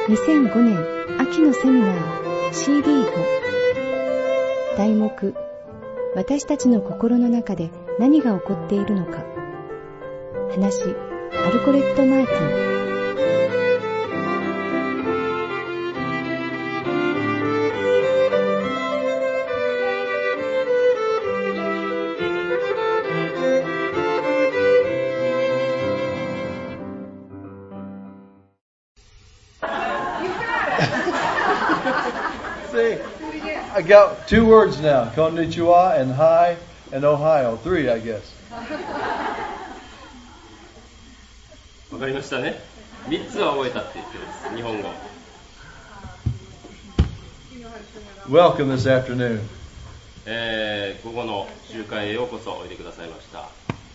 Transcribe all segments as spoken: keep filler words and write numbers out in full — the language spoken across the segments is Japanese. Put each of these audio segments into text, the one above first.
にせんごねん秋のセミナー シーディーご 題目、私たちの心の中で何が起こっているのか。話、アルコレット・マーティン。 See, I got two words now, konnichiwa and hi and Ohio. Three, I guess. わかりましたね。三つは覚えたって言ってます。日本語。 Welcome this afternoon. えー、午後の集会へようこそおいでくださいました。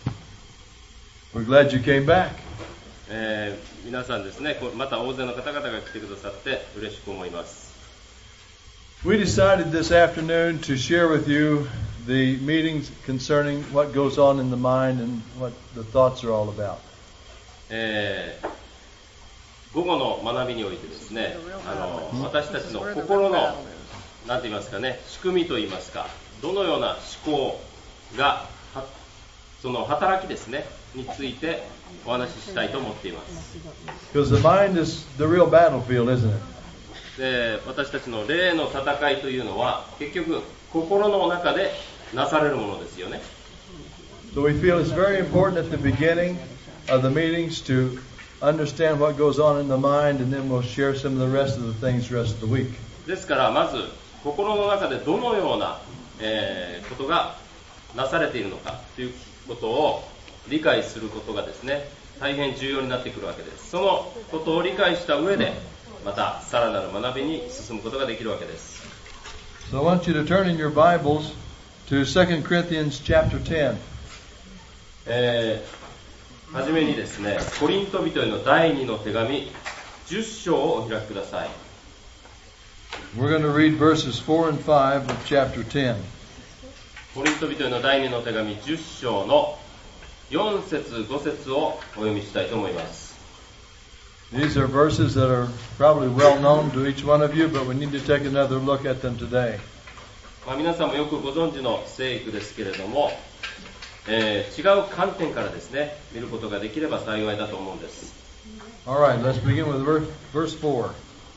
We're glad you came back. えー、皆さんですね、また大勢の方々が来てくださって嬉しく思います。 We decided this afternoon to share with you the meetings concerning what goes on in the mind and what the thoughts are all about. えー、午後の学びにおいてですね、あの私たちの心のなんて言いますかね、仕組みと言いますか、どのような思考がその働きですねについてお話ししたいと思っています。 Because the mind is the real battlefield, isn't it? で、私たちの霊の戦いというのは結局心の中でなされるものですよね。 So we feel it's very important at the beginning of the meetings to understand what goes on in the mind, and then we'll share some of the rest of the things the rest of the week. ですからまず心の中でどのような、えー、ことがなされているのかということを理解することがですね、大変重要になってくるわけです。そのことを理解した上でまたさらなる学びに進むことができるわけです。 So I want you to turn in your Bibles to Second Corinthians chapter ten. えー、はじめにですね、コリント人への第二の手紙じゅっ章をお開きください。 We're going to read verses four and five of chapter ten. コリント人への第二の手紙じゅっ章のよん節ご節をお読みしたいと思います。 These are verses that are probably well known to each one of you, but we need to take another look at them today. まあ、皆さんもよくご存知の聖句ですけれども、えー、違う観点からですね、見ることができれば幸いだと思うんです。 All right, let's begin with verse, verse four.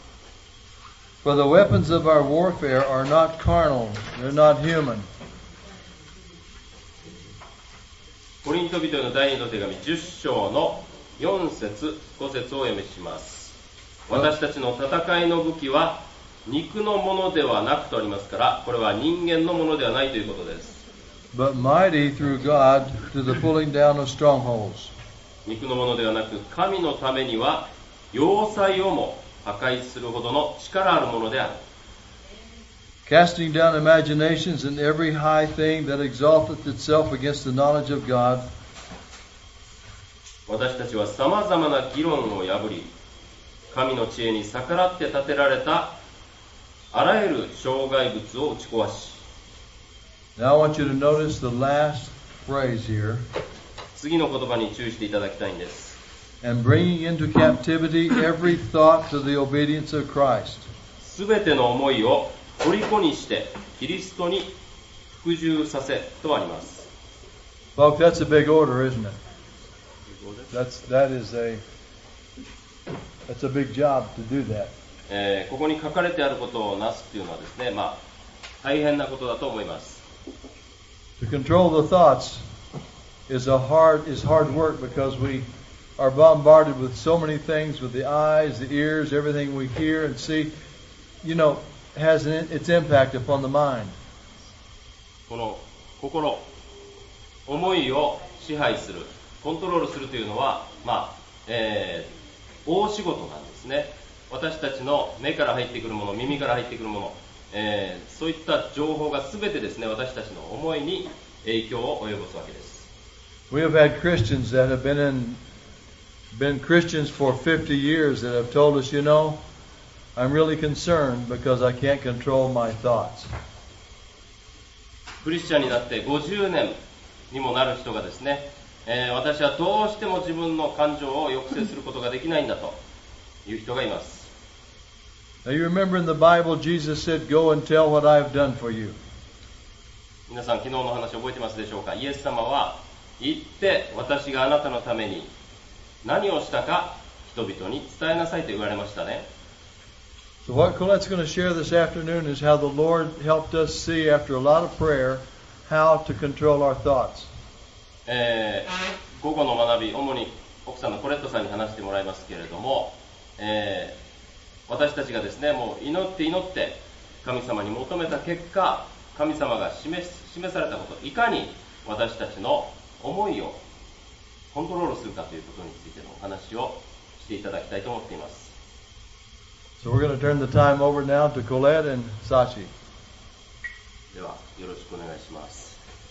For the weapons of our warfare are not carnal, they're not human. コリント人への第二の手紙じゅっ章のよん節ご節をお読みします。私たちの戦いの武器は肉のものではなくとありますから、これは人間のものではないということです。 But mighty through God to the pulling down of strongholds. 肉のものではなく、神のためには要塞をも破壊するほどの力あるものである。 Casting down imaginations and every high thing that exalteth itself against the knowledge of God. 私たちは様々な議論を破り、神の知恵に逆らって立てられたあらゆる障害物を打ち壊し。 Now I want you to notice the last phrase here. 次の言葉に注意していただきたいんです。 And bringing into captivity every thought to the obedience of Christ. すべての思いを虜にしてキリストに服従させとあります。 Folks, that's a big order, isn't it? That's that is a that's a big job to do that. えー、ここに書かれてあることをなすっていうのはですね、まあ大変なことだと思います。 To control the thoughts is a hard is hard work because we are bombarded with so many things, with the eyes, the ears, everything we hear and see, you know, has an, its impact upon the mind. この心、思いを支配する、コントロールするというのは、まあ、えー、大仕事なんですね。私たちの目から入ってくるもの、耳から入ってくるもの、えー、そういった情報がすべてですね、私たちの思いに影響を及ぼすわけです。 We have had Christians that have been in been Christians for fifty years that have told us, you know, I'm really concerned because I can't control my thoughts. クリスチャンになってごじゅうねんにもなる人がですね、えー、私はどうしても自分の感情を抑制することができないんだという人がいます。 Now you remember in the Bible, Jesus said, "Go and tell what I have done for you." 皆さん昨日の話覚えてますでしょうか。イエス様は行って私があなたのために何をしたか人々に伝えなさいと言われましたね。 So what Colette's going to share this afternoon is how the Lord helped us see after a lot of prayer how to control our thoughts. えー、午後の学び、主に奥さんのコレットさんに話してもらいますけれども、えー、私たちがですね、もう祈って祈って神様に求めた結果、神様が示す、示されたこと、いかに私たちの思いをコントロールするかということについてのお話をしていただきたいと思っています。 So we're going to turn the time over now to Colette and Sachi. ではよろしくお願いします。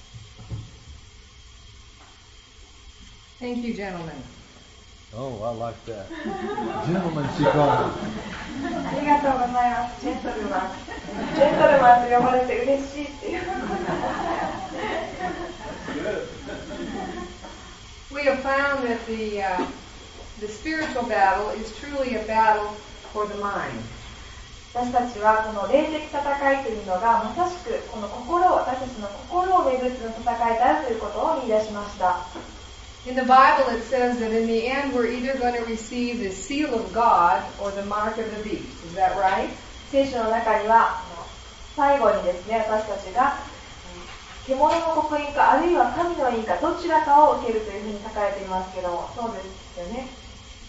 Thank you, gentlemen. Oh, I like that. Gentlemen, she called me. ありがとうございます。ジェントルマン。ジェントルマンと呼ばれて嬉しいっていう。 We have found that the uh, the spiritual battle is truly a battle for the mind. 私たちはこの霊的戦いというのがまさしくこの心を私たちの心をめぐっての戦いであるということを見出しました。 In the Bible, it says that in the end, we're either going to receive the seal of God or the mark of the beast. Is that right? 聖書の中には最後にですね、私たちが獣の刻印かあるいは神の印かどちらかを受けるというふうに書かれていますけども、そうですよね。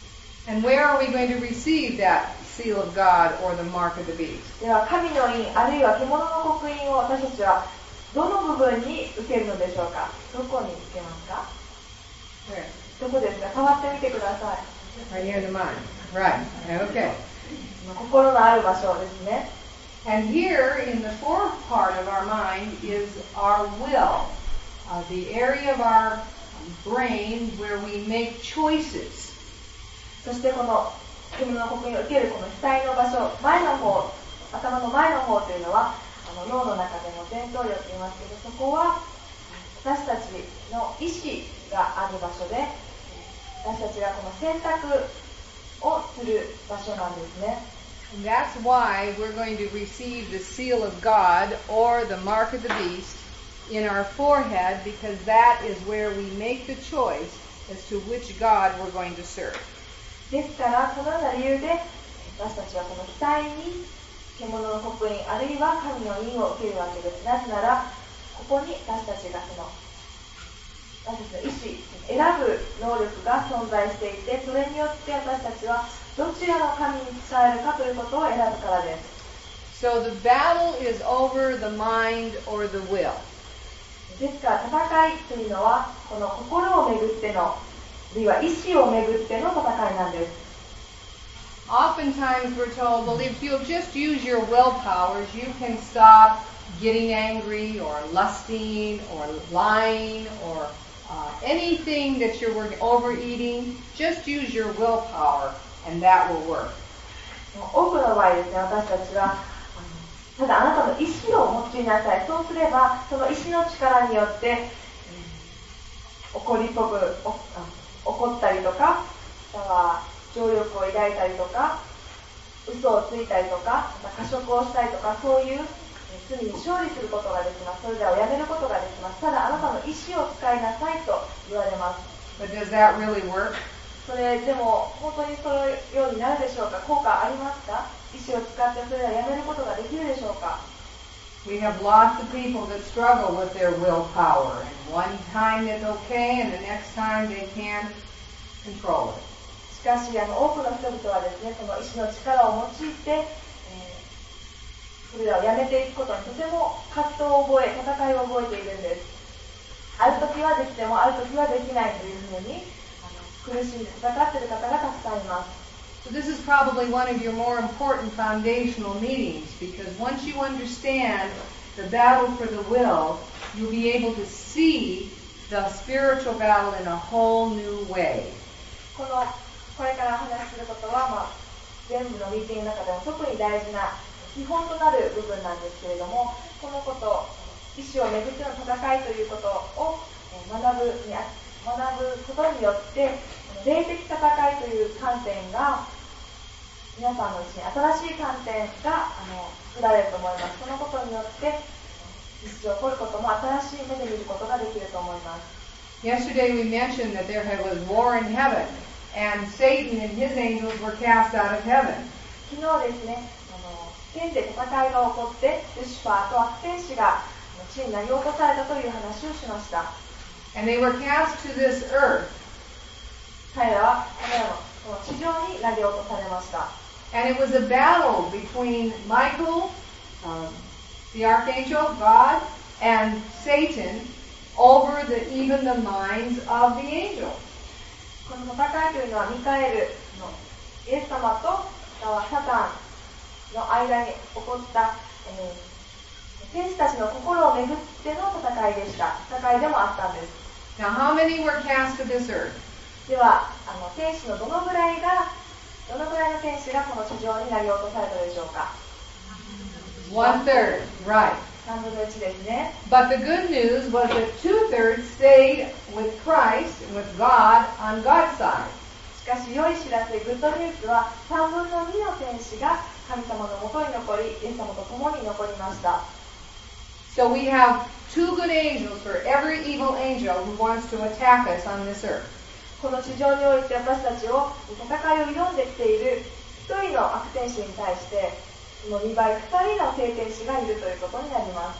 And where are we going to receive that seal of God or the mark of the beast? では神の印あるいは獣の刻印を私たちはどの部分に受けるのでしょうか。どこに受けますか。 Where? どこですか。触ってみてください。 Right here in the mind. Right. Okay. 心のある場所ですね。 And here in the fourth part of our mind is our will, uh, the area of our brain where we make choices. そしてこの獣の刻印を受けるこの額の場所、前の方、頭の前の方というのはあの脳の中でも前頭葉と言いますけど、そこは私たちの意志がある場所で、私たちがこの選択をする場所なんですね。 And that's why we're going to receive the seal of God or the mark of the beast in our forehead, because that is where we make the choice as to which God we're going to serve. ですからこのような理由で私たちはこの額に獣の刻印あるいは神の印を受けるわけです。なぜならここに私たちがその私たちの意思、選ぶ能力が存在していて、それによって私たちはどちらの神に仕えるかということを選ぶからです。 So the battle is over the mind or the will. ですから戦いというのはこの心をめぐっての、あるいは意志をめぐっての戦いなんです。 Oftentimes we're told, well, if you'll just use your willpowers, you can stop getting angry or lusting or lying or uh, anything that you're overeating. Just use your willpower and that will work. 多くの場合ですね、私たちはただあなたの意志を用いなさい。そうすればその意志の力によって、うん、怒り飛ぶ、怒ったりとか、または情力を抱いたりとか、嘘をついたりとか、また過食をしたりとか、そういう罪に勝利することができます。それではやめることができます。ただあなたの意志を使いなさいと言われます。 But does that really work? それでも本当にそのようになるでしょうか。効果ありますか。意志を使ってそれはやめることができるでしょうか。 We have lots of people that struggle with their willpower, and one time it's okay and the next time they can't control it. しかしあの多くの人々はですね、その意志の力を用いて、えー、それらをやめていくことにとても葛藤を覚え、戦いを覚えているんです。ある時はできてもある時はできないというふうに苦しんで戦っている方がたくさんいます。 So this is probably one of your more important foundational meetings, because once you understand the battle for the will, you'll be able to see the spiritual battle in a whole new way. このこれからお話しすることは、まあ、全部のミーティングの中でも特に大事な基本となる部分なんですけれども、このこと、意志をめぐっての戦いということを学ぶに学ぶことによって、霊的戦いという観点が皆さんのうちに新しい観点があの作られると思います。そのことによって日常起こることも新しい目で見ることができると思います。 Yesterday we mentioned that there was war in heaven, and Satan and his angels were cast out of heaven. 昨日ですね、あの天で戦いが起こって、ルシファーと悪天使が地に投げ落とされたという話をしました。 And they were cast to this earth. 彼らはこの地上に投げ落とされました。 And it was a battle between Michael, um, the archangel, God, and Satan over the, even the minds of the angels. この戦いというのはミカエルのイエス様とサタンの間に起こった、えー、天使たちの心をめぐっての戦いでした。戦いでもあったんです。 Now, how many were cast to this earth? では、あの天使のどのぐらいがどのぐらいの天使がこの地上に投げ落とされたでしょうか？ One third, right. 三分の一ですね。 But the good news was that two-thirds stayed with Christ and with God on God's side. しかし、良い知らせ、グッドニュースは三分の二の天使が神様のもとに残り、イエス様と共に残りました。 So we have two good angels for every evil angel who wants to attack us on this earth. この地上において私たちを戦いを挑んできている一人の悪天使に対して、そのにばい二人の聖天使がいるということになります。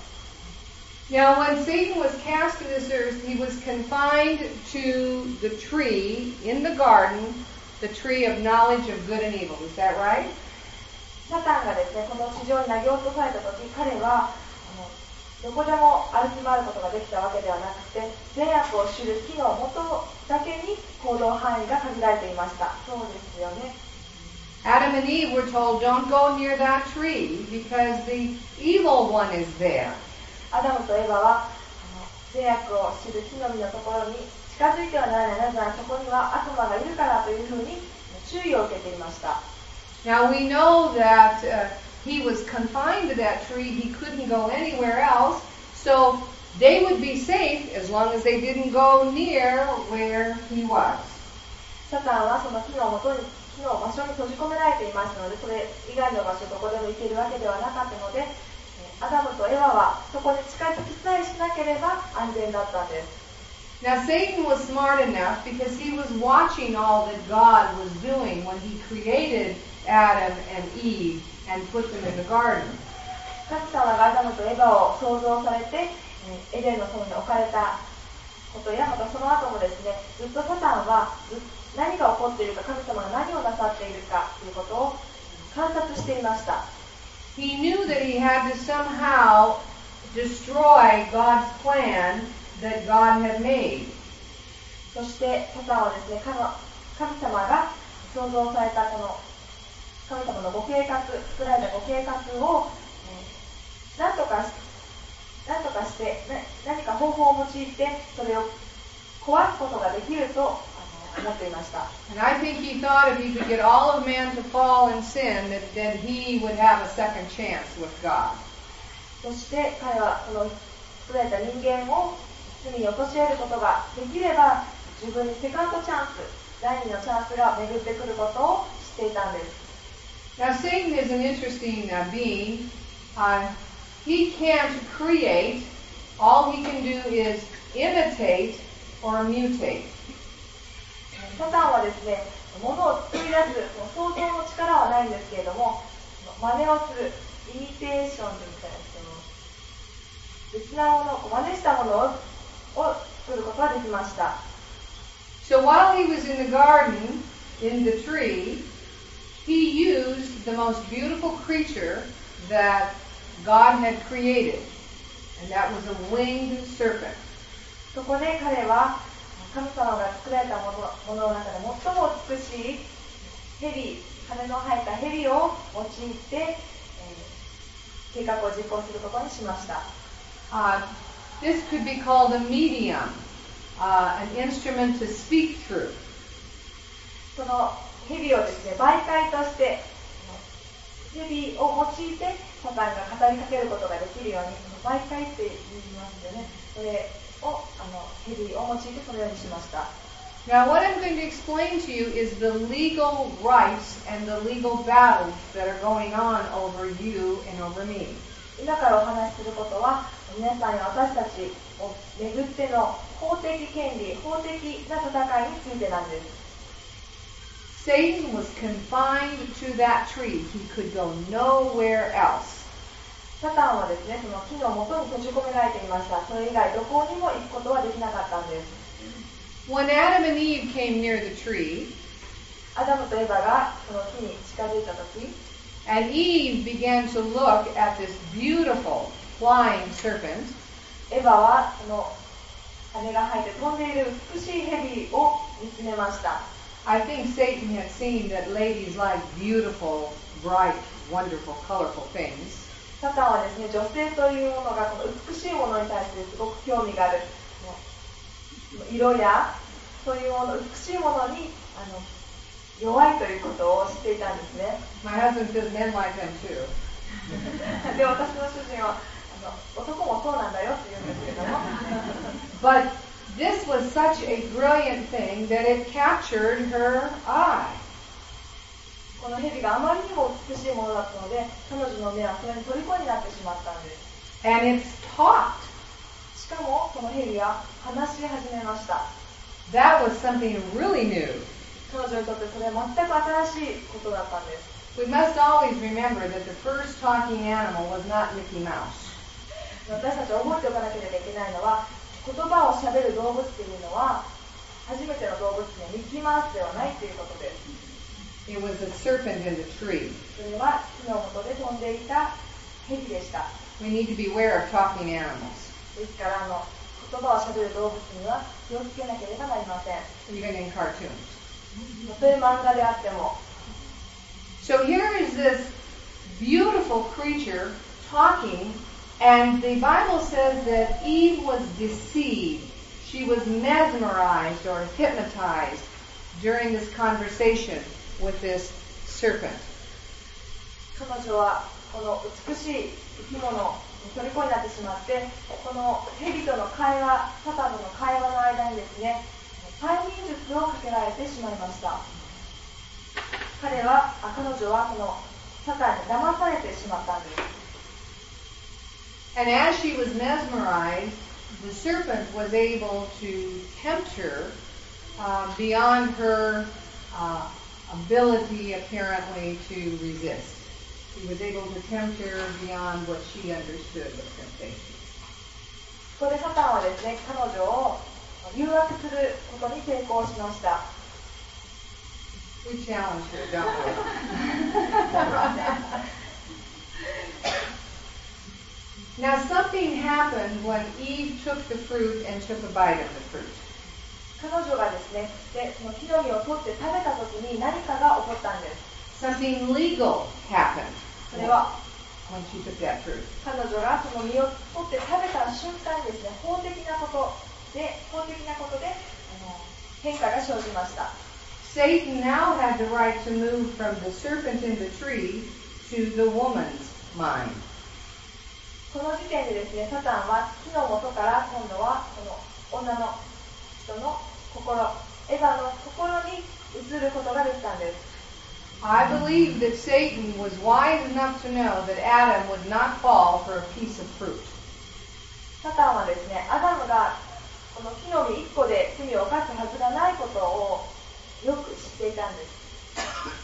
Now, when Satan was cast to this earth, he was confined to the tree in the garden, the tree of knowledge of good and evil. Is that right? サタンがですね、この地上に投げ落とされたとき、彼はあのどこでも歩き回ることができたわけではなくて、善悪を知る木の元だけに行動範囲が限られていました。そうですよね。 Adam and Eve were told, don't go near that tree because the evil one is there. アダムとエバは善悪を知る木の実のところに近づいてはならない。なぜならそこには悪魔がいるからというふうに注意を受けていました。 Now we know that uh, he was confined to that tree. He couldn't go anywhere else. So they would be safe as long as they didn't go near where he was. サタンはその木の元に木の場所に閉じ込められていましたので、それ以外の場所どこでも行けるわけではなかったので、アダムとエバはそこに近づきさえしなければ安全だったんです。 Now Satan was smart enough because he was watching all that God was doing when he created Adam and Eve and put them in the garden. 神様がアダムとエバを創造されてエデンの園に置かれたことや、またその後もですね、ずっとサタンは何が起こっているか、神様が何をなさっているかということを観察していました。 He knew that he had to somehow destroy God's plan that God had made. そしてサタンはですね、神様が創造されたこの神様のご計画、作られたご計画を、えー、何とか何とかして何か方法を用いてそれを壊すことができると思っていました。 And I think he thought if he could get all of man to fall in sin, that then he would have a second chance with God. そして彼はこの作られた人間を罪に陥れることができれば、自分にセカンドチャンス、第二のチャンスが巡ってくることを知っていたんです。 Now Satan is an interesting uh, being. Uh, he can't create. All he can do is imitate or mutate. サタンはですね、物を作り出す創造の力はないんですけれども、真似をする、イミテーションといった別なものを真似したものを作ることができました。 So while he was in the garden, in the tree, he used the most beautiful creature that God had created, and that was a winged serpent. そこで彼は神様が作られたもの、ものの中で最も美しい蛇、羽の生えた蛇を用いて、えー、計画を実行することにしました。 Uh, this could be called a medium, uh, an instrument to speak through. その蛇をですね、媒介として蛇を用いてサタンが語りかけることができるように、媒介って言いますよね。それをあの蛇を用いてそのようにしました。 Now, what I'm going to explain to you is the legal rights and the legal battles that are going on over you and over me. 今からお話しすることは、皆さんや私たちをめぐっての法的権利、法的な戦いについてなんです。 Satan was confined to that tree. He could go nowhere else. サタンはですね、その木の元に閉じ込められていました。それ以外どこにも行くことはできなかったんです。 When Adam and Eve came near the tree, アダムとエバがその木に近づいたとき、 and Eve began to look at this beautiful flying serpent, エバはその羽が生えて飛んでいる美しい蛇を見つめました。 I think Satan had seen that ladies like beautiful, bright, wonderful, colorful things. サタンはですね、女性というものがこの美しいものに対してすごく興味がある。色やそういうもの、美しいものにあの弱いということを知っていたんですね。 My husband says men like them too. で、私の主人はあの男もそうなんだよって言うんですけども。 But this was such a brilliant thing that it captured her eye. この蛇があまりにも美しいものだったので、彼女の目はそれに虜になってしまったんです。 And it's talked. しかもこの蛇は話し始めました。 That was something really new. 彼女にとってそれは全く新しいことだったんです。 We must always remember that the first talking animal was not Mickey Mouse. 私たちは覚えておかなければいけないのは、言葉をしゃべる動物っていうのは初めての動物にはミッキーマウスではないということです。 It was a serpent in the tree. それは木の元で飛んでいた蛇でした。 We need to beware of talking animals. ですからあの言葉をしゃべる動物には気をつけなければなりません。 Even in cartoons. たとえ漫画であっても。 So here is this beautiful creature talking, and the Bible says that Eve was deceived. She was mesmerized or hypnotized during this conversation with this serpent. 彼女はこの美しい生き物に虜になってしまって、この蛇との会話、サタンとの会話の間にですね、催眠術をかけられてしまいました。彼は、彼女はこのサタンに騙されてしまったんです。 And as she was mesmerized, the serpent was able to tempt her uh, beyond her uh, ability, apparently, to resist. He was able to tempt her beyond what she understood was temptation. ここでサタンはですね、彼女を誘惑することに成功しました。 We challenge her, don't we? Now something happened when Eve took the fruit and took a bite of the fruit. 彼女がですね、でその木の実を取って食べたときに何かが起こったんです。 Something legal happened. それは when she took that fruit. 彼女がその実を取って食べた瞬間にですね、法的なことで、法的なことであの変化が生じました。 Satan now had the right to move from the serpent in the tree to the woman's mind. この時点でですね、サタンは木の元から今度はこの女の人の心、エヴァの心に移ることができたんです。 I believe that Satan was wise enough to know that Adam would not fall for a piece of fruit. サタンはですね、アダムがこの木の実一個で罪を犯すはずがないことをよく知っていたんです。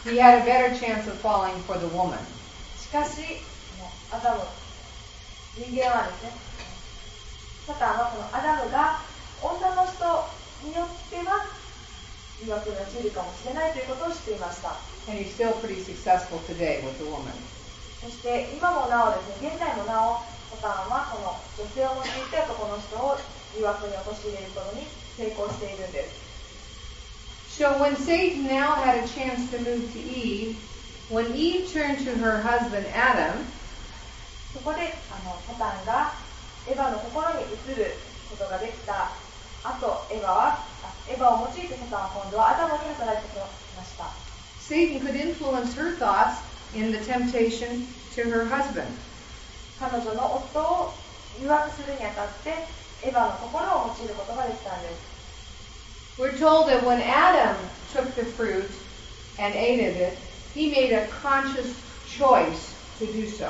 He had a better chance of falling for the woman. しかし、アダム、人間はですね、サタンはこのアダムが女の人によっては誘惑に陥るかもしれないということを知っていました。 And he's still pretty successful today with the woman. そして今もなおですね、現在もなおサタンはこの女性を用いて男の人を誘惑に陥れることに成功しているんです。 So when Satan now had a chance to move to Eve, when Eve turned to her husband Adam, そこであのサタンがエヴァの心に移ることができた後、エヴァはエヴァを用いてサタンは今度はアダムに働いてきました。 Satan could influence her thoughts in the temptation to her husband. 彼女の夫を誘惑するにあたってエヴァの心を用いることができたんです。 We're told that when Adam took the fruit and ate of it, he made a conscious choice to do so.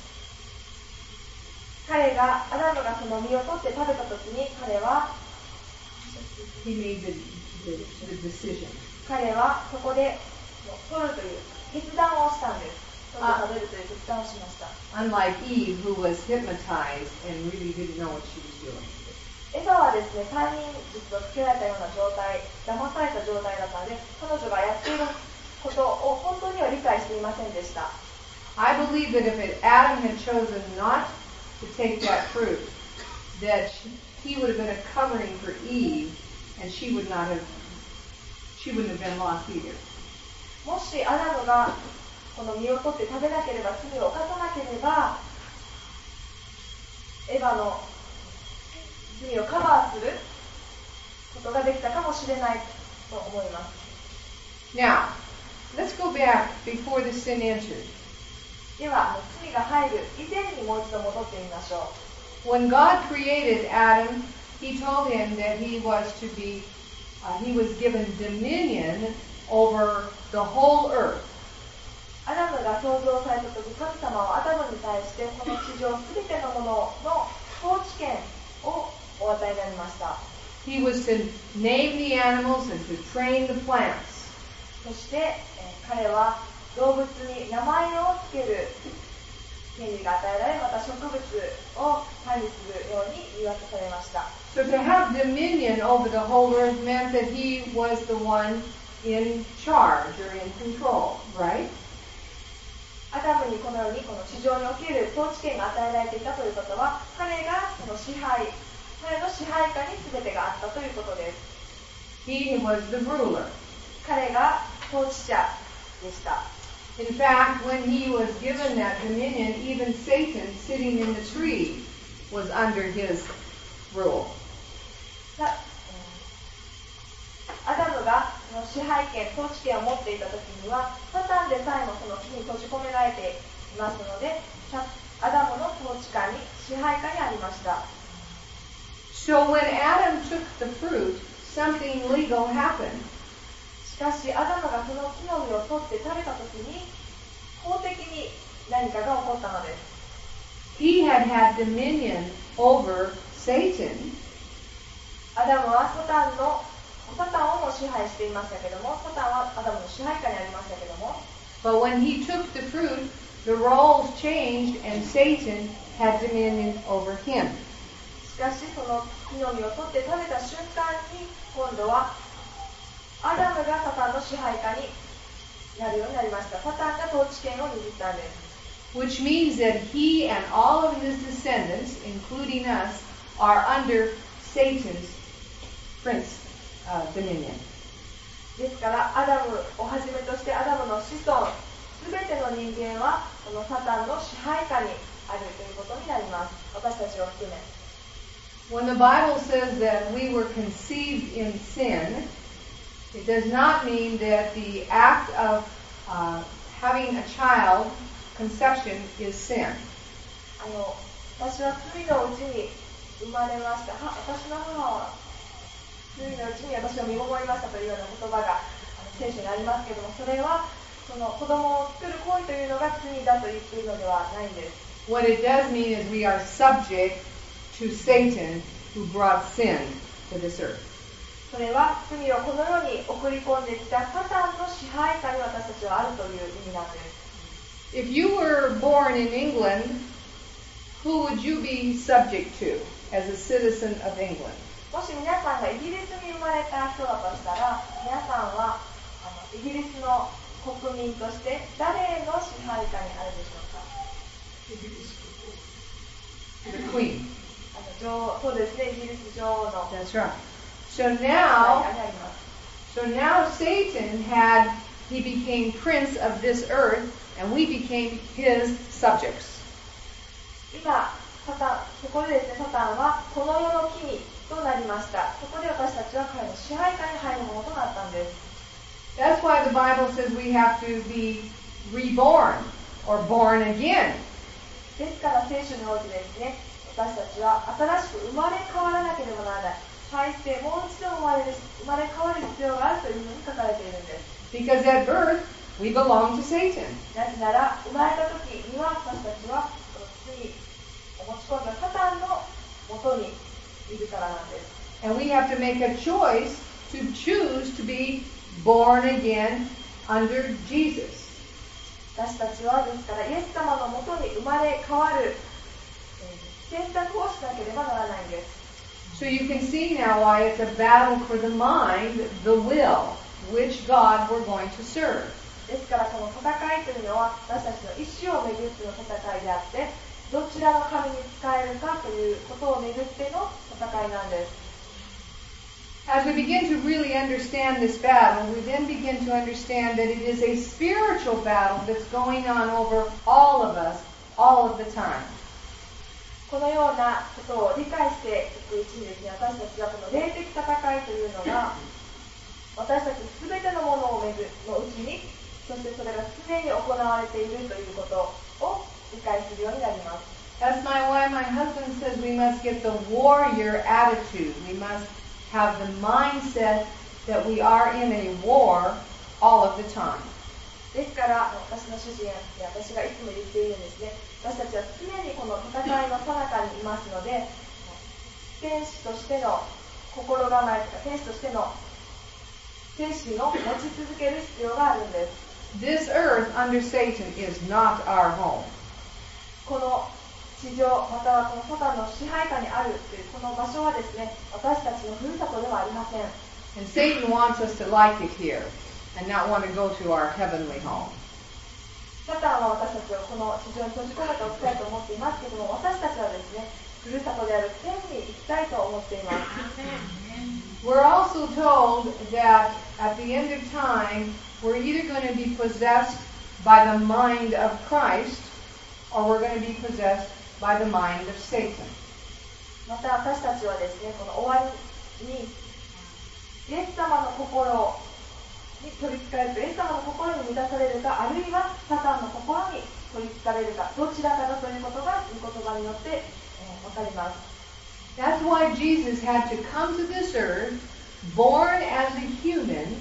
彼がアダムがその実を取って食べたときに彼は He made the, the, the decision. 彼はそこで取るという決断をしたんです。取って食べるという決断をしました。 Unlike Eve, who was hypnotized and really didn't know what she was doing. エバはですね、催眠術をつけられたような状態、騙された状態だったので、彼女がやっていることを本当には理解していませんでした。 I believe that if it, Adam had chosen not to take that fruit, that she, he would have been a covering for Eve, and she would not have, she wouldn't have been lost either. もしアダムがこの実を取って食べなければ、罪を犯さなければ、エヴァの罪をカバーすることができたかもしれないと思います。 Now, let's go back before the sin entered. では、罪が入る以前にもう一度戻ってみましょう。 When God created Adam, He told him that he was to be, uh, he was given dominion over the whole earth. アダムが創造された時、神様はアダムに対してこの地上すべてのものの統治権をお与えになりました。 He was to name the animals and to train the plants. そして、えー、彼は動物に名前をつける権利が与えられ、また植物を管理するように言い渡されました。 So to have dominion over the whole earth meant that he was the one in charge or in control, right? アダムにこのようにこの地上における統治権が与えられていたということは、彼がその支配、彼の支配下に全てがあったということです。 He was the ruler. 彼が統治者でした。 In fact, when he was given that dominion, even Satan sitting in the tree was under his rule. アダムが支配権、統治権を持っていたときには、サタンでさえもその木に閉じ込められていますので、アダムの統治下に、支配下にありました。 So when Adam took the fruit, something legal happened. しかし、アダムがその木の実を取って食べたときに、法的に何かが起こったのです。 He had had dominion over Satan. アダムはサタンのサタンをも支配していましたけども、サタンはアダムの支配下にありましたけども、 But when he took the fruit, the roles changed and Satan had dominion over him. しかし、その木の実を取って食べた瞬間に、今度はアダムがサタンの支配下になるようになりました。サタンが統治権を握ったんです。 Which means that he and all of his descendants, including us, are under Satan's prince.Uh, dominion. ですから、アダムをはじめとしてアダムの子孫、すべての人間はこのサタンの支配下にあるということになります。私たちを含め。 When the Bible says that we were conceived in sin, it does not mean that the act of uh, having a child, conception, is sin. あの、私は罪のうちに生まれました。は、私の母は罪のうちに私を身ごもりましたというような言葉が聖書にありますけれども、それはその子供を作る行為というのが罪だと言っているのではないんです。 What it does mean is we are subject to Satan who brought sin to this earth. それは罪をこの世に送り込んできたサタンの支配下に私たちはあるという意味なんです。 If you were born in England, who would you be subject to as a citizen of England? もし皆さんがイギリスに生まれた人だとしたら、皆さんはあのイギリスの国民として誰の支配下にあるでしょうか？ The Queen. あの女王、そうですね、イギリス女王の。 That's right. So now, so now Satan had, he became prince of this earth, and we became his subjects. 今、サタン、そこでですね、サタンはこの世の君となりました。そこで私たちは彼の支配下に入るものとなったんです。 That's why the Bible says we have to be reborn or born again. ですから聖書においてですね、私たちは新しく生まれ変わらなければならない。 再生、もう一度生まれる、生まれ変わる必要があるというふうに書かれているんです。 Because at birth, we belong to Satan. なぜなら、生まれた時には私たちは罪を持ち込んだサタンのもとにいるからなんです。 And we have to make a choice to choose to be born again under Jesus. 私たちはですからイエス様のもとに生まれ変わる選択をしなければならないんです。 So you can see now why it's a battle for the mind, the will, which God we're going to serve. ですからこの戦いというのは私たちの意志をめぐっての戦いであって、どちらの神に仕えるかということをめぐっての戦いなんです。 As we begin to really understand this battle, we then begin to understand that it is a spiritual battle that's going on over all of us, all of the time. このようなことを理解していくうちにですね、私たちはこの霊的戦いというのが私たちすべてのものをめぐのうちに、そしてそれが常に行われているということを理解するようになります。 As my wife, my husband says, we must get the warrior attitude. We must have the mindset that we are in a war all of the time. ですから私の主人や私がいつも言っているんですね。私たちは常にこの戦いの最中にいますので、天使としての心構えとか天使としての精神を持ち続ける必要があるんです。 This earth under Satan is not our home. この地上またはこのサタンの支配下にあるというこの場所はですね、私たちのふるさとではありません。 And Satan wants us to like it here and not want to go to our heavenly home. サタンは私たちをこの地上に閉じ込めておきたいと思っていますけれども、私たちはですね、ふるさとである天に行きたいと思っています。 We're also told that at the end of time, we're either going to be possessed by the mind of Christ or we're going to be possessed by the mind of Satan. また私たちはですね、この終わりにイエス様の心に取り憑かれると、イエス様の心に満たされるか、あるいはサタンの心に取り憑かれるか、どちらかだということが御言葉によって、えー、分かります。 That's why Jesus had to come to this earth, born as a human,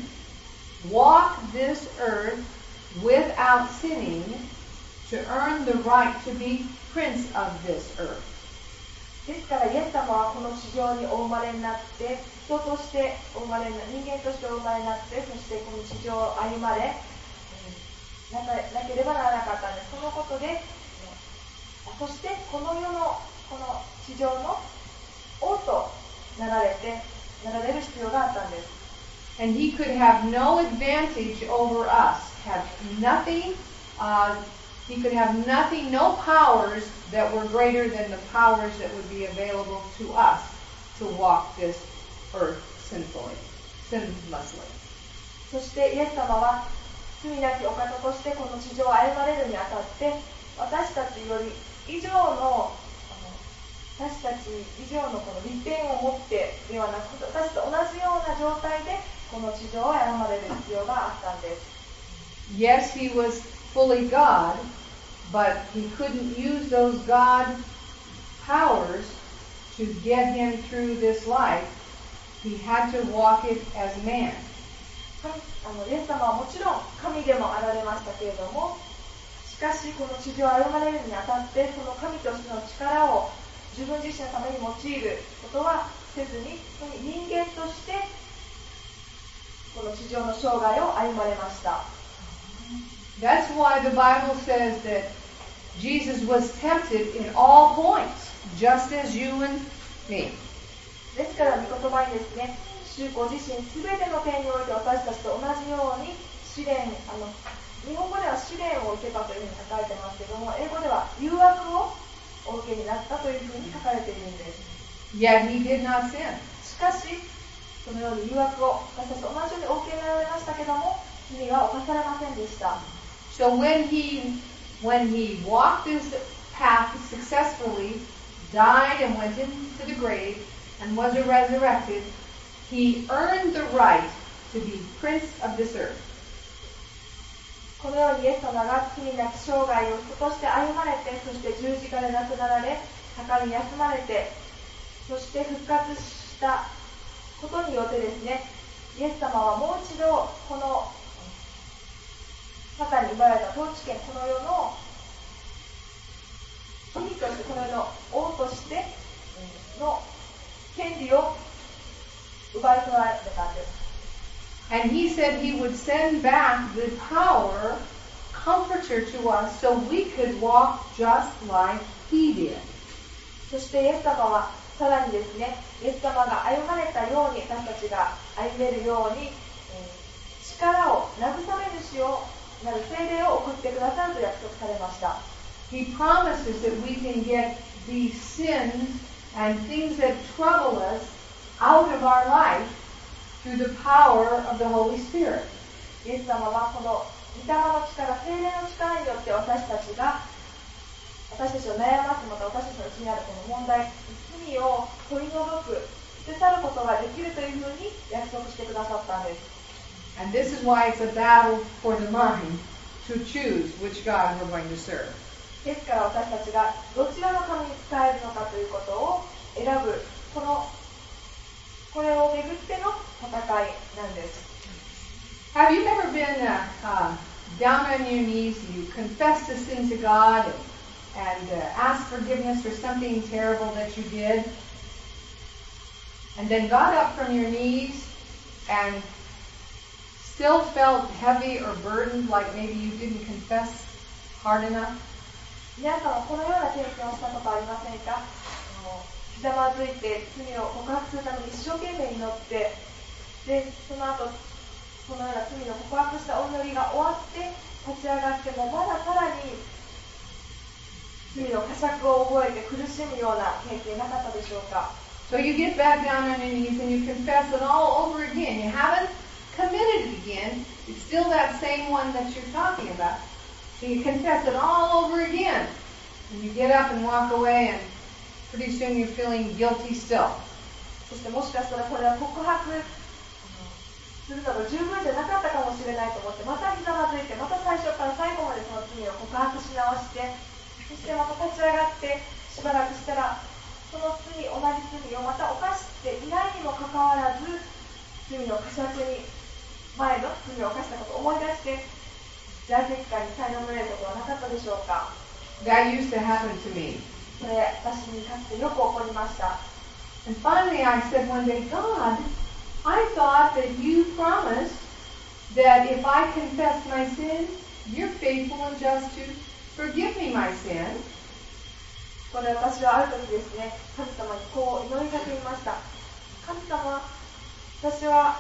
walk this earth without sinning, to earn the right to be prince of this earth. ですからイエス様はこの地上にお生まれになって、人としてお生まれにな人間としてお生まれになって、そしてこの地上を歩まれなければならなかったんです。そのことで、そしてこの世のこの地上の王となられてなられる必要があったんです。 And he could have no advantage over us, have nothing, uh, he could have nothing, no powers that were greater than the powers that would be available to us to walk this earth sinfully, sinlessly. そしてイエス様は罪なきお方としてこの地上を歩まれるにあたって、私たちより以上の私たち以上のこの利点を持ってではなく、私と同じような状態でこの地上を歩まれる必要があったんです。 Yes, he was fully God, but he couldn't use those God powers to get him through this life. He had to walk it as man. あのイエス様はもちろん神でもあられましたけれども、しかしこの地上を歩まれるにあたって、その神としての力を自分自身のために用いることはせずに、人間としてこの地上の生涯を歩まれました。 That's why the Bible says that Jesus was tempted in all points, just as you and me. ですから御言葉にですね、主ご自身すべての点において私たちと同じように試練、あの日本語では試練を受けたというふうに書かれてますけども、英語では誘惑をお受けになったというふうに書かれているんです。 Yet he did not sin. しかし、そのように誘惑を私たちと同じようにお受けになられましたけども、罪は犯されませんでした。 So when he, when he walked this path successfully, died and went into the grave and was resurrected, he earned the right to be prince of this earth. このようにイエス様が罪なき生涯を人として歩まれて、そして十字架で亡くなられ、墓に休まれて、そして復活したことによってですね、イエス様はもう一度このサタンに奪われた統治権、この世の君として、この世の王としての権利を奪い取られたんです。 And he said he would send back the power, comforter to us, so we could walk just like he did. そしてイエス様はさらにですね、イエス様が歩まれたように私たちが歩めるように、えー、力を慰め主をなる聖霊を送ってくださると約束されました。 He promises that we can get these sins and things that trouble us out of our life through the power of the Holy Spirit. イエス様はこの御霊の力、聖霊の力によって私たちが私たちを悩ますまた私たちのうちにあるこの問題、罪を取り除く、捨て去ることができるというふうに約束してくださったんです。 And this is why it's a battle for the mind to choose which God we're going to serve. ですから私たちがどちらの神に仕えるのかということを選ぶ、このこれをめぐっての戦いなんです。 Have you ever been uh, uh, down on your knees, you confess a sin to God and, and uh, ask forgiveness for something terrible that you did, and then got up from your knees and still felt heavy or burdened, like maybe you didn't confess hard enough? 皆さんはこのような経験をしたことありませんか？ひざまずいて罪を告白するために一生懸命祈って、でその後そのような罪を告白したお祈りが終わって立ち上がってもまださらに罪の呵責を覚えて苦しむような経験なかったでしょうか？ So you get back down on your knees and you confess it all over again. You haven't committed it again. It's still that same one that you're talking about. So you confess it all over again. And you get up and walk away and pretty soon you're feeling guilty still. そしてもしかしたらこれは告白するのが十分じゃなかったかもしれないと思ってまたひざまずいてまた最初から最後までその罪を告白し直してそしてまた立ち上がってしばらくしたらその罪同じ罪をまた犯していないにもかかわらず罪の呵責に前の罪を犯したことを思い出して罪悪感に苛まれることはなかったでしょうか？ That used to happen to me. それ私にかつてよく起こりました。 And finally I said one day, God, I thought that you promised that if I confess my sin, you're faithful and just to forgive me my sin. これ私はある時ですね、神様にこう祈りかけました。神様、私は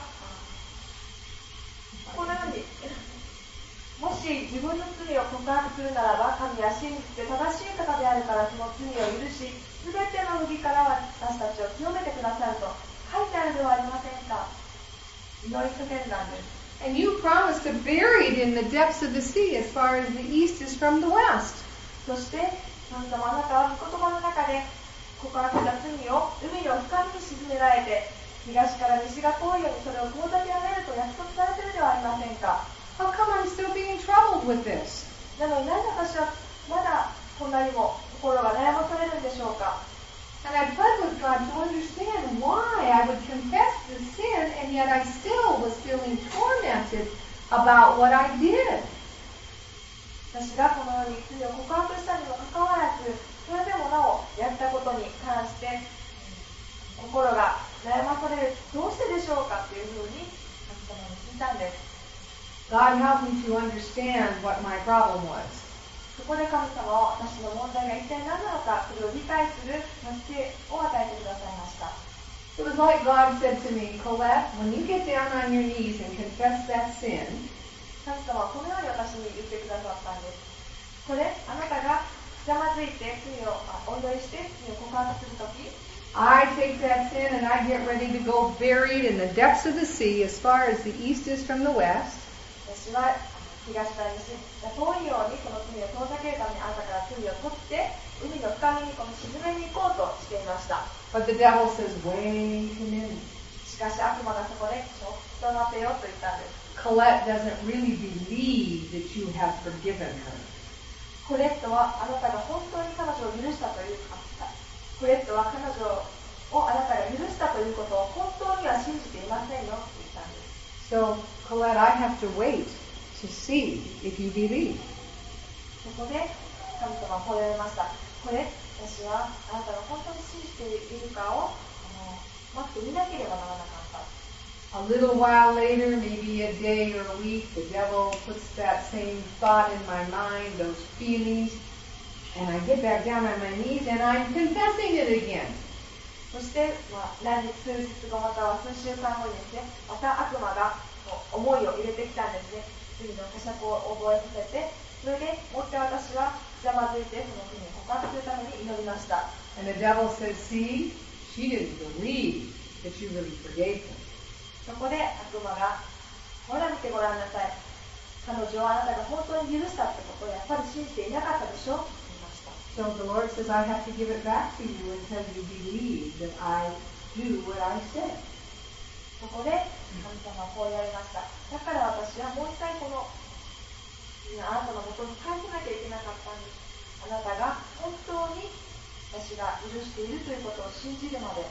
このようにもし自分の罪を告白するならば神は真実で正しい方であるからその罪を許しすべての不義から私たちを清めてくださると書いてあるではありませんか？祈り叫んだんです。 And you promised to bury it in the depths of the sea as far as the east is from the west. そして神様あなたは御言葉の中で告白した罪を海の深みに沈められて東から西が遠いようにそれを遠ざけられると約束されているではありませんか？ How come I'm still being troubled with this? なのに何で私はまだこんなにも心が悩まされるんでしょうか？ And I pled with God to understand why I would confess the sin and yet I still was feeling tormented about what I did. 私がこのように罪を告白したにもかかわらずそれでもなおやったことに関して心が悩まされるどうしてでしょうかというふうに神様に聞いたんです。 God helped me to understand what my problem was. そこで神様は私の問題が一体何なのかそれを理解する助けを与えてくださいました。 It was like God said to me, Colette, when you get down on your knees and confess that sin, 神様はこのように私に言ってくださったんです。これあなたがひざまずいて罪をお祈りして罪を告白するとき I take that sin and I get ready to go buried in the depths of the sea as far as the east is from the west. 私は東から西が遠いようにこの罪を遠ざけるためにあなたから罪を取って海の深みにこの沈めに行こうとしていました。 But the devil says, wait a minute. しかし悪魔がそこでちょっと待てよと言ったんです。 Colette doesn't really believe that you have forgiven her. コレットはあなたが本当に彼女を許したというかコレットは彼女をあなたが許したということを本当には信じていませんよって言ったんです。 So, Colette, I have to wait to see if you believe. そこで神様はこう言われました。これ、私はあなたが本当に信じているかをあの待ってみなければならなかった。 A little while later, maybe a day or a week, the devil puts that same thought in my mind, those feelings, and I get back down on my knees and I'm confessing it again. そして、まあ、何日数日後または数週間後にですね、また悪魔が思いを入れてきたんですね。罪の呵責を覚えさせて、それでもう一回私はひざまずいてその罪を告白するために祈りました。 And the devil says, see, she didn't believe that you really forgave him. そこで悪魔が、ほら見てごらんなさい。彼女はあなたが本当に許したってことをやっぱり信じていなかったでしょと言いました。 So the Lord says, I have to give it back to you until you believe that I do what I said. そこで神様はこう言われました。だから私はもう一回このあなたの元に返さなきゃいけなかったんです。あなたが本当に私が許しているということを信じるまで。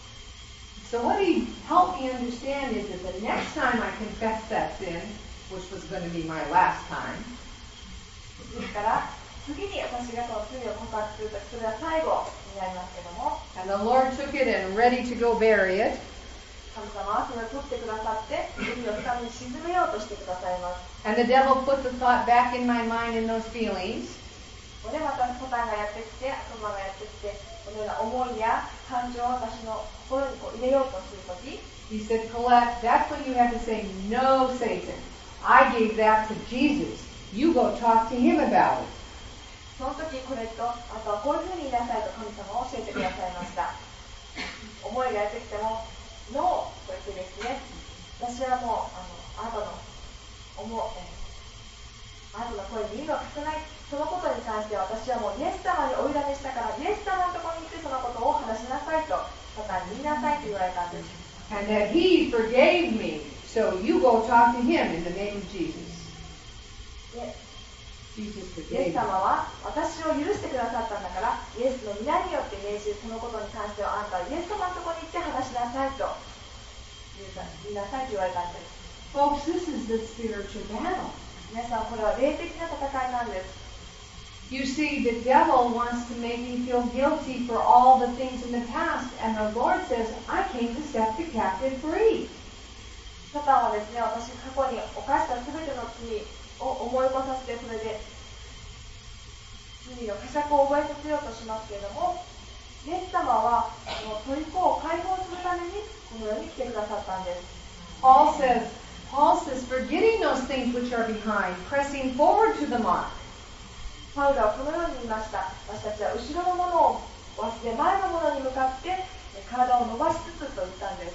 So what he helped me understand is that the next time I confess that sin, which was going to be my last time, ですから次に私がその罪を告白するとき、それは最後になりますけども、 and the Lord took it and ready to go bury it, 神様はそれを取ってくださって海の深みに沈めようとしてくださいます。 and the devil put the thought back in my mind in those feelings, ここでまたサタンがやってきて、悪魔がやってきて、このような思いや感情を私の心にこう入れようとするとき、 he said, Colette, that's when you have to say, no, Satan. I gave that to Jesus. You go talk to him about it. その時これと、あとはこういうふうに言いなさいと神様は教えてくださいました。思いがやってきても、ノーと言ってですね、私はもうあのあなたの思う、えー、あなたの声に耳を貸さない、そのことに関しては私はもうイエス様にお委ねしたから、イエス様のところに行ってそのことを話しなさいと、サタンに言いなさいと言われたんです。 And that he forgave me. So you go talk to him in the name of Jesus. で Jesus イエ forgave ス me. 様は私を許してくださったんだから、イエスの皆によって命じるそのことに関してはあなたはイエス様のところに行って話しなさいと言いなさいと言われたんです。 Folks, this is the spiritual battle. 皆さんこれは霊的な戦いなんです。 You see, the devil wants to make me feel guilty for all the things in the past, and the Lord says, I came to set the captive free. サタンはですね、私過去に犯したすべての罪を思い起こさせて、それで罪の呵責を覚えさせようとしますけれども、イエス様はその虜を解放するためにこの世に来てくださったんです。 Paul says, Paul says, forgetting those things which are behind, pressing forward to the mark. パウロはこのように言いました。私たちは後ろのものを忘れ、前のものに向かって体を伸ばしつつと言ったんです。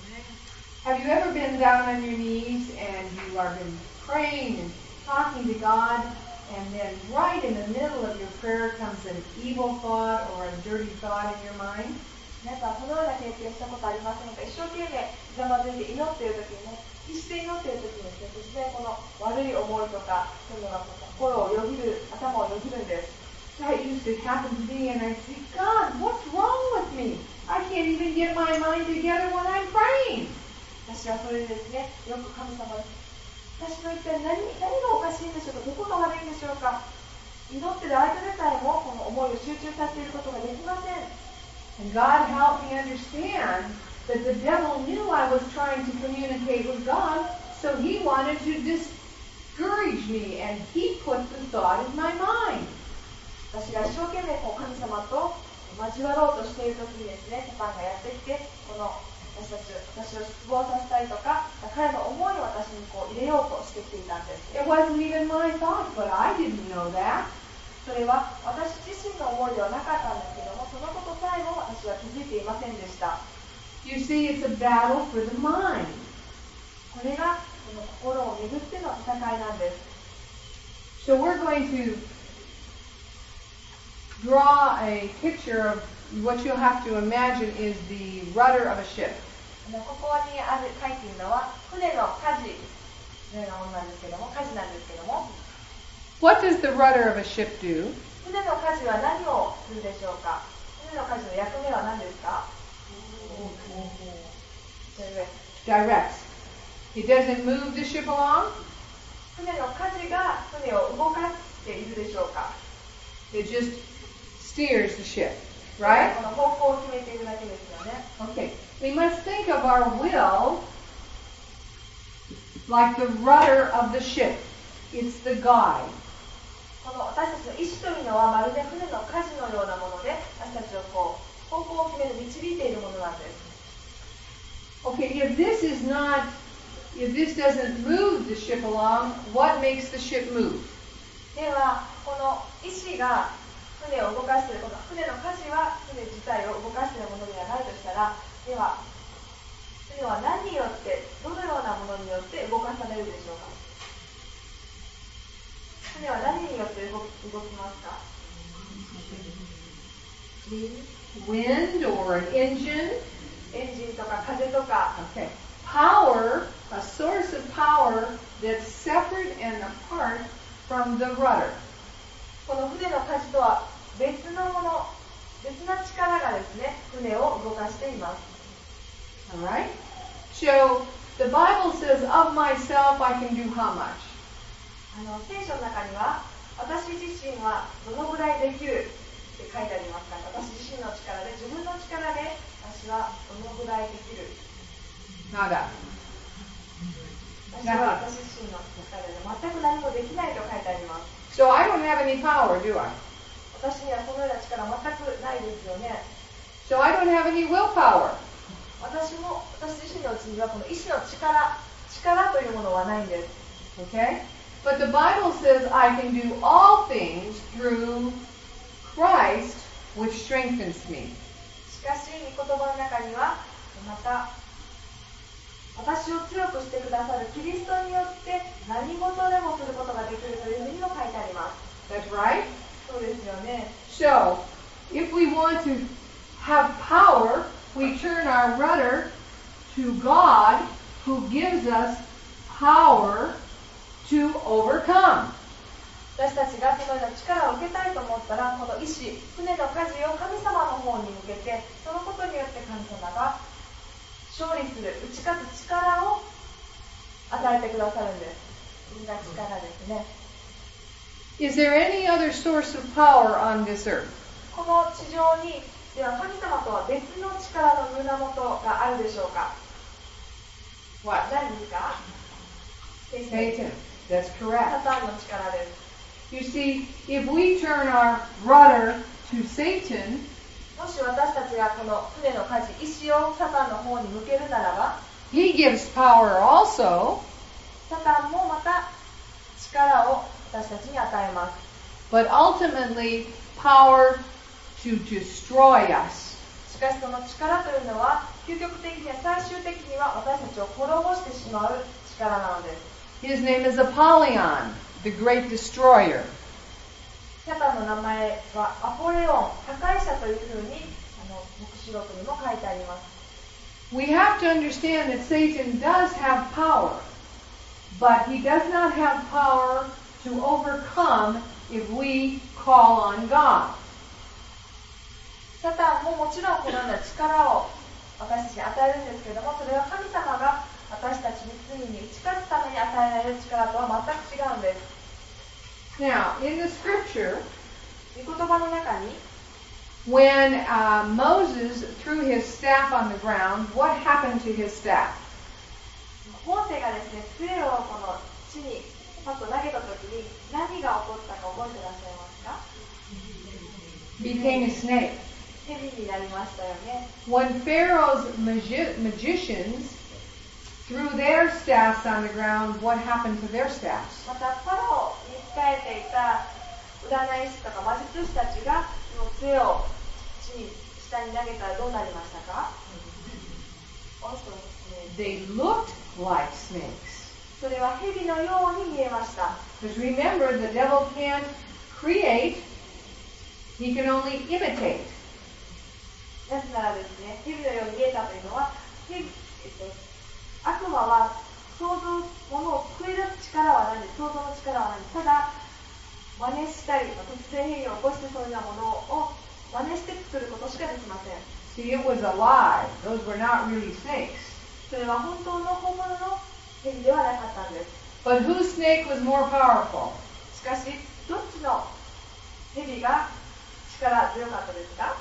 Have you ever been down on your knees and you have been praying and talking to God, and then right in the middle of your prayer comes an evil thought or a dirty thought in your mind? 皆さんこのような経験したことありませんか？一生懸命ひざまずいて祈っているときにね、必死で祈っているときにですね、突然この悪い思いとかそういうのが心をよぎる、頭をよぎるんです。 That used to happen to me, and I'd say, God, what's wrong with me? I can't even get my mind together when I'm praying. 私はそれでですね、よく神様に、私の一体何、何がおかしいんでしょうか、どこが悪いんでしょうか。祈ってる間でさえもこの思いを集中させることができません。 And God helped me understand that the devil knew I was trying to communicate with God, so he wanted to discourage me, and he put the thought in my mind. 私が一生懸命こう神様と交わろうとしているときにですね、サタンがやってきて、この私たち私を失望させたりとか、彼の思いを私にこう入れようとしてきていたんです。 It wasn't even my thought, but I didn't know that. それは私自身の思いではなかったんですけども、そのことさえも私は気づいていませんでした。 You see, it's a battle for the mind. これがこの心をめぐっての戦いなんです。 So we're going to draw a picture of what you'll have to imagine is the rudder of a ship. ここにある書いているのは船の舵のようなものなんですけども、舵なんですけども、 What does the rudder of a ship do? 船の舵は何をするでしょうか。船の舵の役目は何ですか。 Directs. It doesn't move the ship along. 船の舵が船を動かしているでしょうか。 It just steers the ship, right? この方向を決めているだけですよね。 Okay. We must think of our will like the rudder of the ship. It's the guide. この私たちの意志というのはまるで船の舵のようなもので、私たちをこう方向を決める導いているものなんです。 Okay, if this is not, if this doesn't move the ship along, what makes the ship move? では、この意志が船を動かしている、この船の舵は船自体を動かしているものではないとしたら、では、船は何によって、どのようなものによって動かされるでしょうか。船は何によって動き、動きますか？ Wind or an engine? エンジンとか風とか。 Okay. Power, a source of power that's separate and apart from the rudder. この船の舵とは別のもの、別な力がですね、船を動かしています。 Alright? So, the Bible says, of myself I can do how much? あの聖書の中には、私自身はどのぐらいできるって書いてありますか？私自身の力で、自分の力で私はどのぐらいできる？ Nada. 私は私自身の力で全く何もできないと書いてあります。 So I don't have any power, do I? 私にはそのような力全くないですよね。 So I don't have any willpower. 私も、私自身のうちにはこの意志の力、力というものはないんです。 Okay? But the Bible says I can do all things through Christ, which strengthens me. しかし、御言葉の中には、また、私を強くしてくださるキリストによって何事でもすることができるというふうにも書いてあります。 That's right? そうですよね。 So, if we want to have power, we turn our rudder to God, who gives us power to overcome. 私たちがそのような力を受けたいと思ったら、この意志、船の舵を神様の方に向けて、そのことによって神様が勝利する、打ち勝つ力を与えてくださるんです。そんな力ですね。 Is there any other source of power on this earth? この地上に、では神様とは別の力の源があるでしょうか？ What? 何ですか？ Satan. That's サ correct. タンの力です。 You see, if we turn our rudder to Satan, もし私たちがこの船の舵、意志をサタンの方に向けるならば、 he gives power also, サタンもまた力を私たちに与えます。 but ultimately power to destroy us. しかしその力というのは、究極的には最終的には私たちを滅ぼしてしまう力なのです。 His name is Apollyon, the great destroyer. サタンの名前はアポレオン、破壊者というふうにあの黙示録にも書いてあります。 We have to understand that Satan does have power, but he does not have power to overcome if we call on God. サタンももちろんこのような力を私たちに与えるんですけれども、それは神様が私たちに罪に打ち勝つために与えられる力とは全く違うんです。 Now, in the scripture, 御言葉の中に、 when uh, Moses threw his staff on the ground, what happened to his staff? モーセがですね、杖をこの地にパッと投げたときに何が起こったか覚えてらっしゃいますか？ Became a snake. 蛇になりましたよね。 When Pharaoh's magi- magicians threw their staffs on the ground, what happened to their staffs? またファローに仕えていた占い師とか魔術師たちがその杖を地に下に投げたらどうなりましたか？ Also, They looked like snakes. それは蛇のように見えました。 Because remember, the devil can't create, he can only imitate. なぜならですね、蛇のように見えたというのは、蛇えっと、悪魔は想像、ものを作り出す力はないんです。想像の力はないんです。ただ、真似したり、突然変異を起こしてそういうようなものを真似して作ることしかできません。 See, it was a lie. Those were not really snakes. そそれは本当の本物の蛇ではなかったんです。 But whose snake was more powerful? しかし、どっちの蛇が力強かったですか？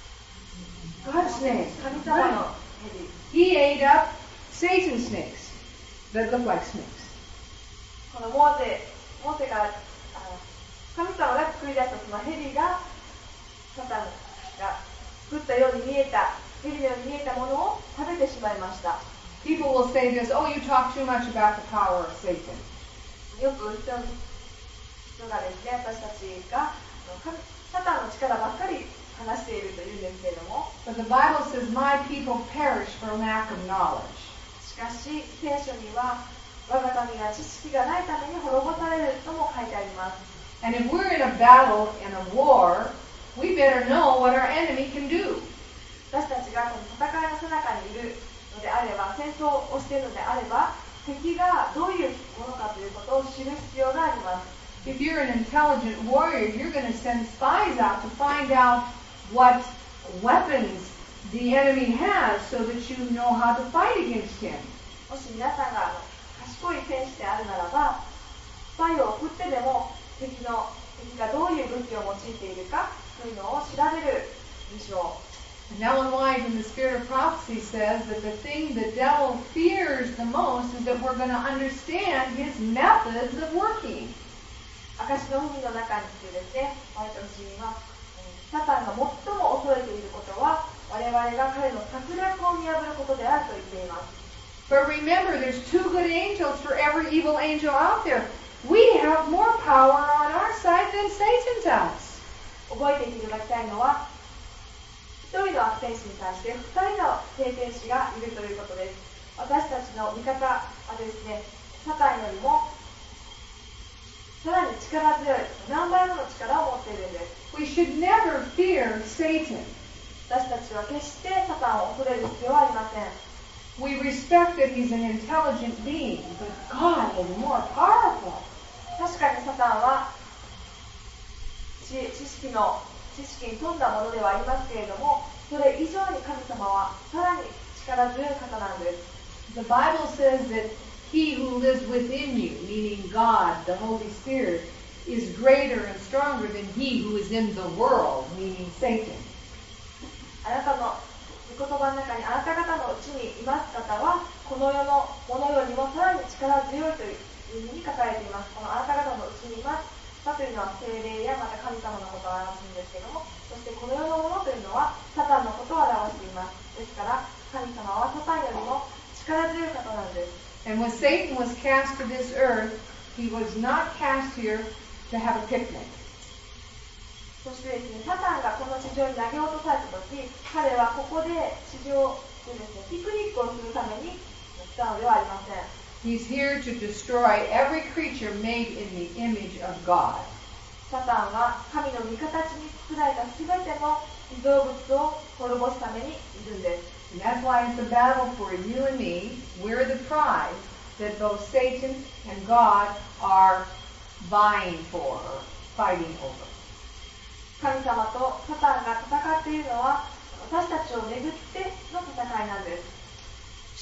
God's snake. 神様の蛇。 He ate up Satan's snakes that look like snakes. このモーセ、モーセが神様が作り出したその蛇がサタンが作ったように見えた蛇のように見えたものを食べてしまいました。 People will say this, oh, you talk too much about the power of Satan. よく人がですね、私たちがサタンの力ばっかり話しているというんですけれども、 But the Bible says, my people perish for lack of knowledge. しかし聖書には我が民が知識がないために滅ぼされるとも書いてあります。 And if we're in a battle, in a war, we better know what our enemy can do. 私たちがこの戦いの最中にいるのであれば、戦争をしているのであれば、敵がどういうものかということを知る必要があります。 If you're an intelligent warrior, you're going to send spies out to find out what weapons the enemy has so that you know how to fight against him. もし皆さんが賢い戦士であるならば、スパイを送ってでも敵の敵がどういう武器を用いているかというのを調べるでしょう。 And Ellen White in the Spirit of Prophecy says that the thing the devil fears the most is that we're going to understand his methods of working. 証の海の中にいてですね、ホワイト夫人は、サタンが最も恐れていることは、我々が彼の策略を見破ることであると言っています。 But remember, there's two good angels for every evil angel out there. We have more power on our side than Satan does. 覚えていただきたいのは、一人の悪天使に対して二人の聖天使がいるということです。私たちの味方はですね、サタンよりもさらに力強い何倍もの力を持っているんです。 We should never fear Satan. 私たちは決してサタンを恐れる必要はありません。 We respect that he's an intelligent being, but God is more powerful. 確かにサタンは 知, 知識の知識に富んだものではありますけれども、それ以上に神様はさらに力強い方なんです。 The Bible says that he who lives within you, meaning God, the Holy Spirit, is greater and stronger than he who is in the world, meaning Satan. あなたの御言葉の中にあなた方のうちにいます方は、この世のものよりもさらに力強いというふうに書かれています。このあなた方のうちにいますというのは聖霊やまた神様のことを表すんですけども、そしてこの世のものというのはサタンのことを表しています。ですから神様はサタンよりも力強い方なんです。 And when Satan was cast to this earth, he was not cast here to have a picnic. そしてですね、サタンがこの地上に投げ落とされたとき、彼はここで地上でですね、ピクニックをするために来たのではありません。 He's here to destroy every creature made in the image of God. サタンは神の御形に作られたすべての被造物を滅ぼすためにいるんです。 And that's why it's a battle for you and me. We're the prize that both Satan and God are vying for, or fighting over. 神様とサタンが戦っているのは私たちをめぐっての戦いなんです。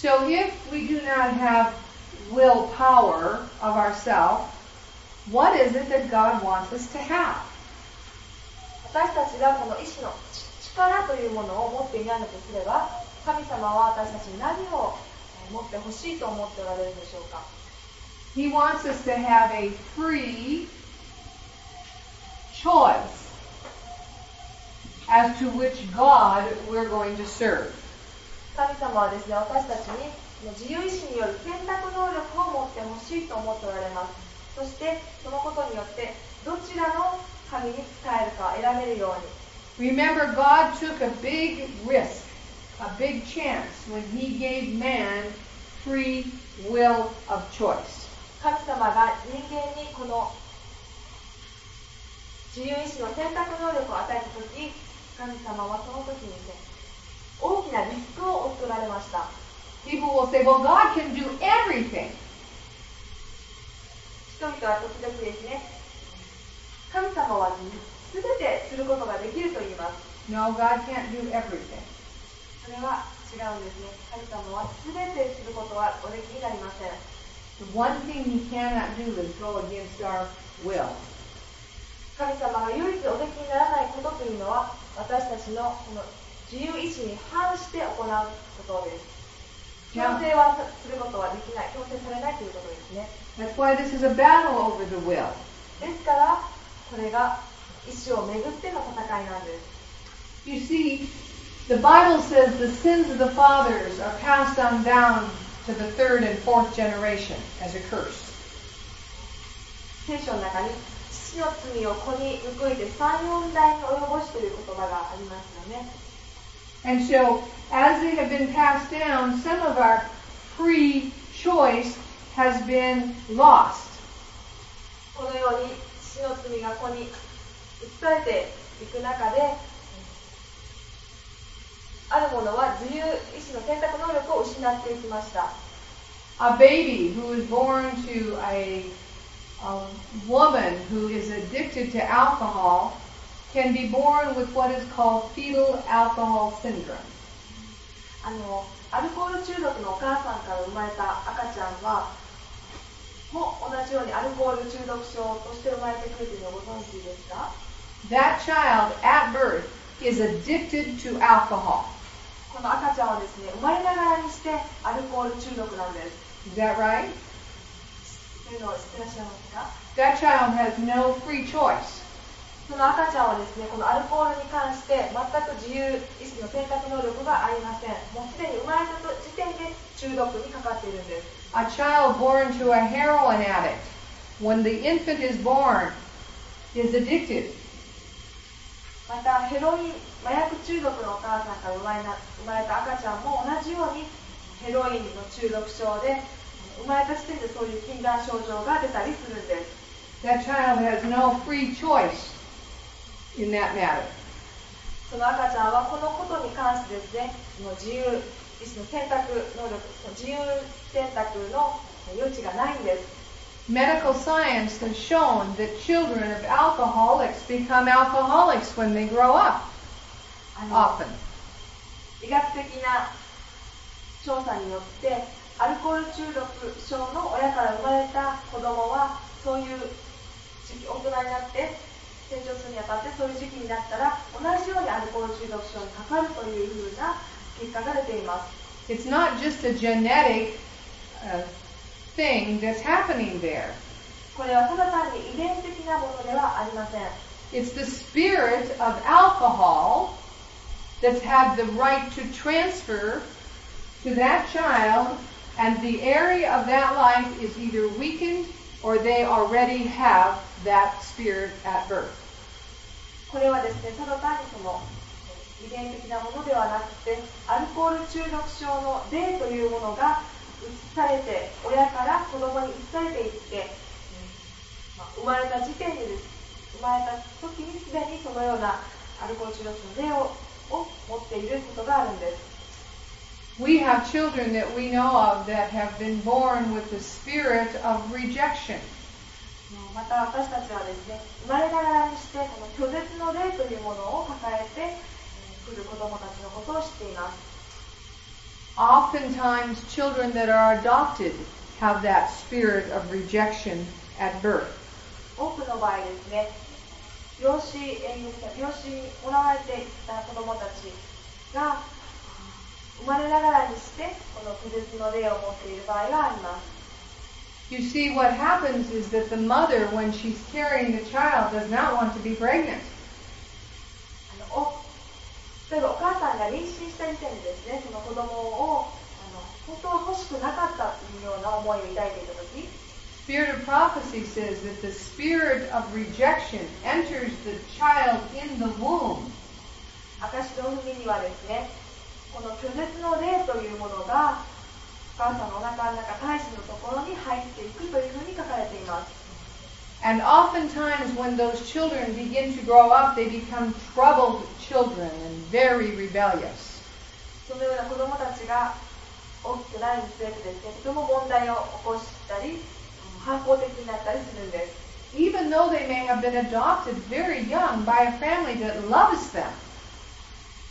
So if we do not have willpower of ourselves, what is it that God wants us to have? 私たちがこの意志の力というものを持っていないのとすれば、神様は私たちに何を持ってほしいと思っておられるでしょうか。 He wants us to have a free choice as to which God we're going to serve. 神様はですね、私たちに自由意志による選択能力を持ってほしいと思っておられます。そしてそのことによってどちらの神に仕えるか選べるように。 Remember, God took a big risk, a big chance when He gave man free will of choice. 神様が人間にこの自由意志の選択能力を与えたとき、神様はその時にね、大きなリスクを負っておられました。 People will say, well, God can do everything. 人々は時々ですね、神様は全てすることができると言います。 No, God can't do everything. それは違違うんですね。神様は全てすることはおできになりません。 The one thing He cannot do is go against our will. 神様が唯一おできにならないことというのは、私たちのこの自由意志に反して行うことです。強制はすることはできない、強制されないということですね。 That's why this is a battle over the will. ですから、これが意志をめぐっての戦いなんです。 You see, the Bible says the sins of the fathers are passed on down to the third and fourth generation as a curse. 聖書の中に父の罪を子に報いてさん、よん代に及ぼしという言葉がありますよね。 And so, as they have been passed down, some of our free choice has been lost. このように父の罪が子に移されていく中で、あるものは自由意志の選択能力を失っていきました。 A baby who is born to a, a woman who is addicted to alcohol can be born with what is called fetal alcohol syndrome. あの、アルコール中毒のお母さんから生まれた赤ちゃんは、も同じようにアルコール中毒症として生まれてくるというのをご存知ですか？ That child at birth is addicted to alcohol. この赤ちゃんはですね、生まれながらにしてアルコール中毒なんです。 Is that right? というのを知ってらっしゃいますか？ That child has no free choice. その赤ちゃんはですね、このアルコールに関して全く自由意志の選択能力がありません。もうすでに生まれた時点で中毒にかかっているんです。 A child born to a heroin addict, when the infant is born, is addicted. またヘロイン、麻薬中毒のお母さんから生まれな、生まれた赤ちゃんも同じようにヘロインの中毒症で、生まれた時点でそういう禁断症状が出たりするんです。 That child has no free choice in that matter. その赤ちゃんはこのことに関してですね、自由意志の選択能力、自由選択の余地がないんです。 Medical science has shown that children of alcoholics become alcoholics when they grow up, often. 医学的な調査によって、アルコール中毒症の親から生まれた子供は、そういう時期、大人になって成長するにあたってそういう時期になったら、同じようにアルコール中毒症にかかるというふうな結果が出ています。 It's not just a genetic uh, thing that's happening there. これはただ単に遺伝的なものではありません。 It's the spirit of alcohol that's had the right to transfer to that child, and the area of that life is either weakened or they already have that spirit at birth. これはですね、ただ単にその遺伝的なものではなくて、アルコール中毒症の霊というものが移されて、親から子供に移されていって、まあ、生まれた時点でです。生まれた時にすでにそのようなアルコール中毒症の霊をを持っていることがあるんです。 We have children that we know of that have been born with the spirit of rejection. また私たちはですね、生まれながらにしてこの拒絶の霊というものを抱えてくる子供たちのことを知っています。 Oftentimes, children that are adopted have that spirit of rejection at birth. 多くの場合ですね、養子縁組者、養子にもらわれていた子供たちが生まれながらにしてこの拒絶の霊を持っている場合があります。 You see, what happens is that the mother, when she's carrying the child, does not want to be pregnant. あのお例えばお母さんが妊娠した時点でですね、その子供をあの本当は欲しくなかったというような思いを抱いていたとき、 Spirit of prophecy says that the spirit of rejection enters the child in the womb. 証の文にはですね、この拒絶の霊というものがお母さんのお腹の中、胎児のところに入っていくというふうに書かれています。 And oftentimes when those children begin to grow up, they become troubled children and very rebellious. そのような子供たちが大きくなるにつれてですね、とても問題を起こしたり、反抗的になったりするんです。 Even though they may have been adopted very young by a family that loves them.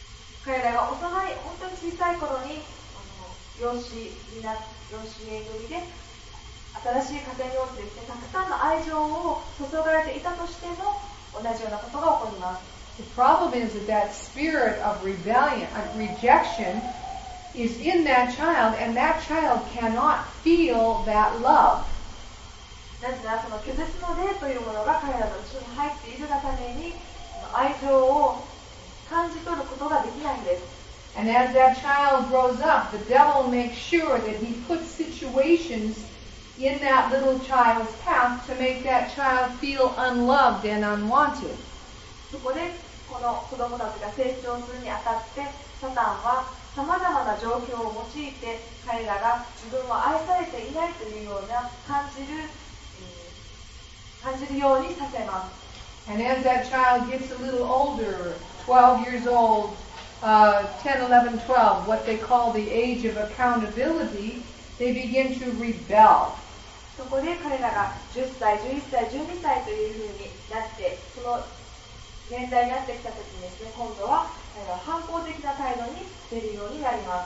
彼らが幼い、本当に小さい頃にあの養子にな養子縁組で新しい家庭においてですね、たくさんの愛情を注がれていたとしても同じようなことが起こります。 The problem is that that spirit of rebellion, of rejection, is in that child, and that child cannot feel that love. なぜならその拒絶の霊というものが彼らのうちに入っているがために愛情を感じ取ることができないんです。 And as that child grows up, the devil makes sure that he puts situations in that little child's path to make that child feel unloved and unwanted. そこでこの子供たちが成長するにあたってサタンはさまざまな状況を用いて彼らが自分は愛されていないというような感じる、感じるようにさせます。 And as that child gets a little older, twelve years old, uh, ten, eleven, twelve, what they call the age of accountability, they begin to rebel. そこで彼らがじゅっさい、じゅういっさい、じゅうにさいというふうになって、その年代になってきたときにですね、今度は彼らは反抗的な態度に出るようになります。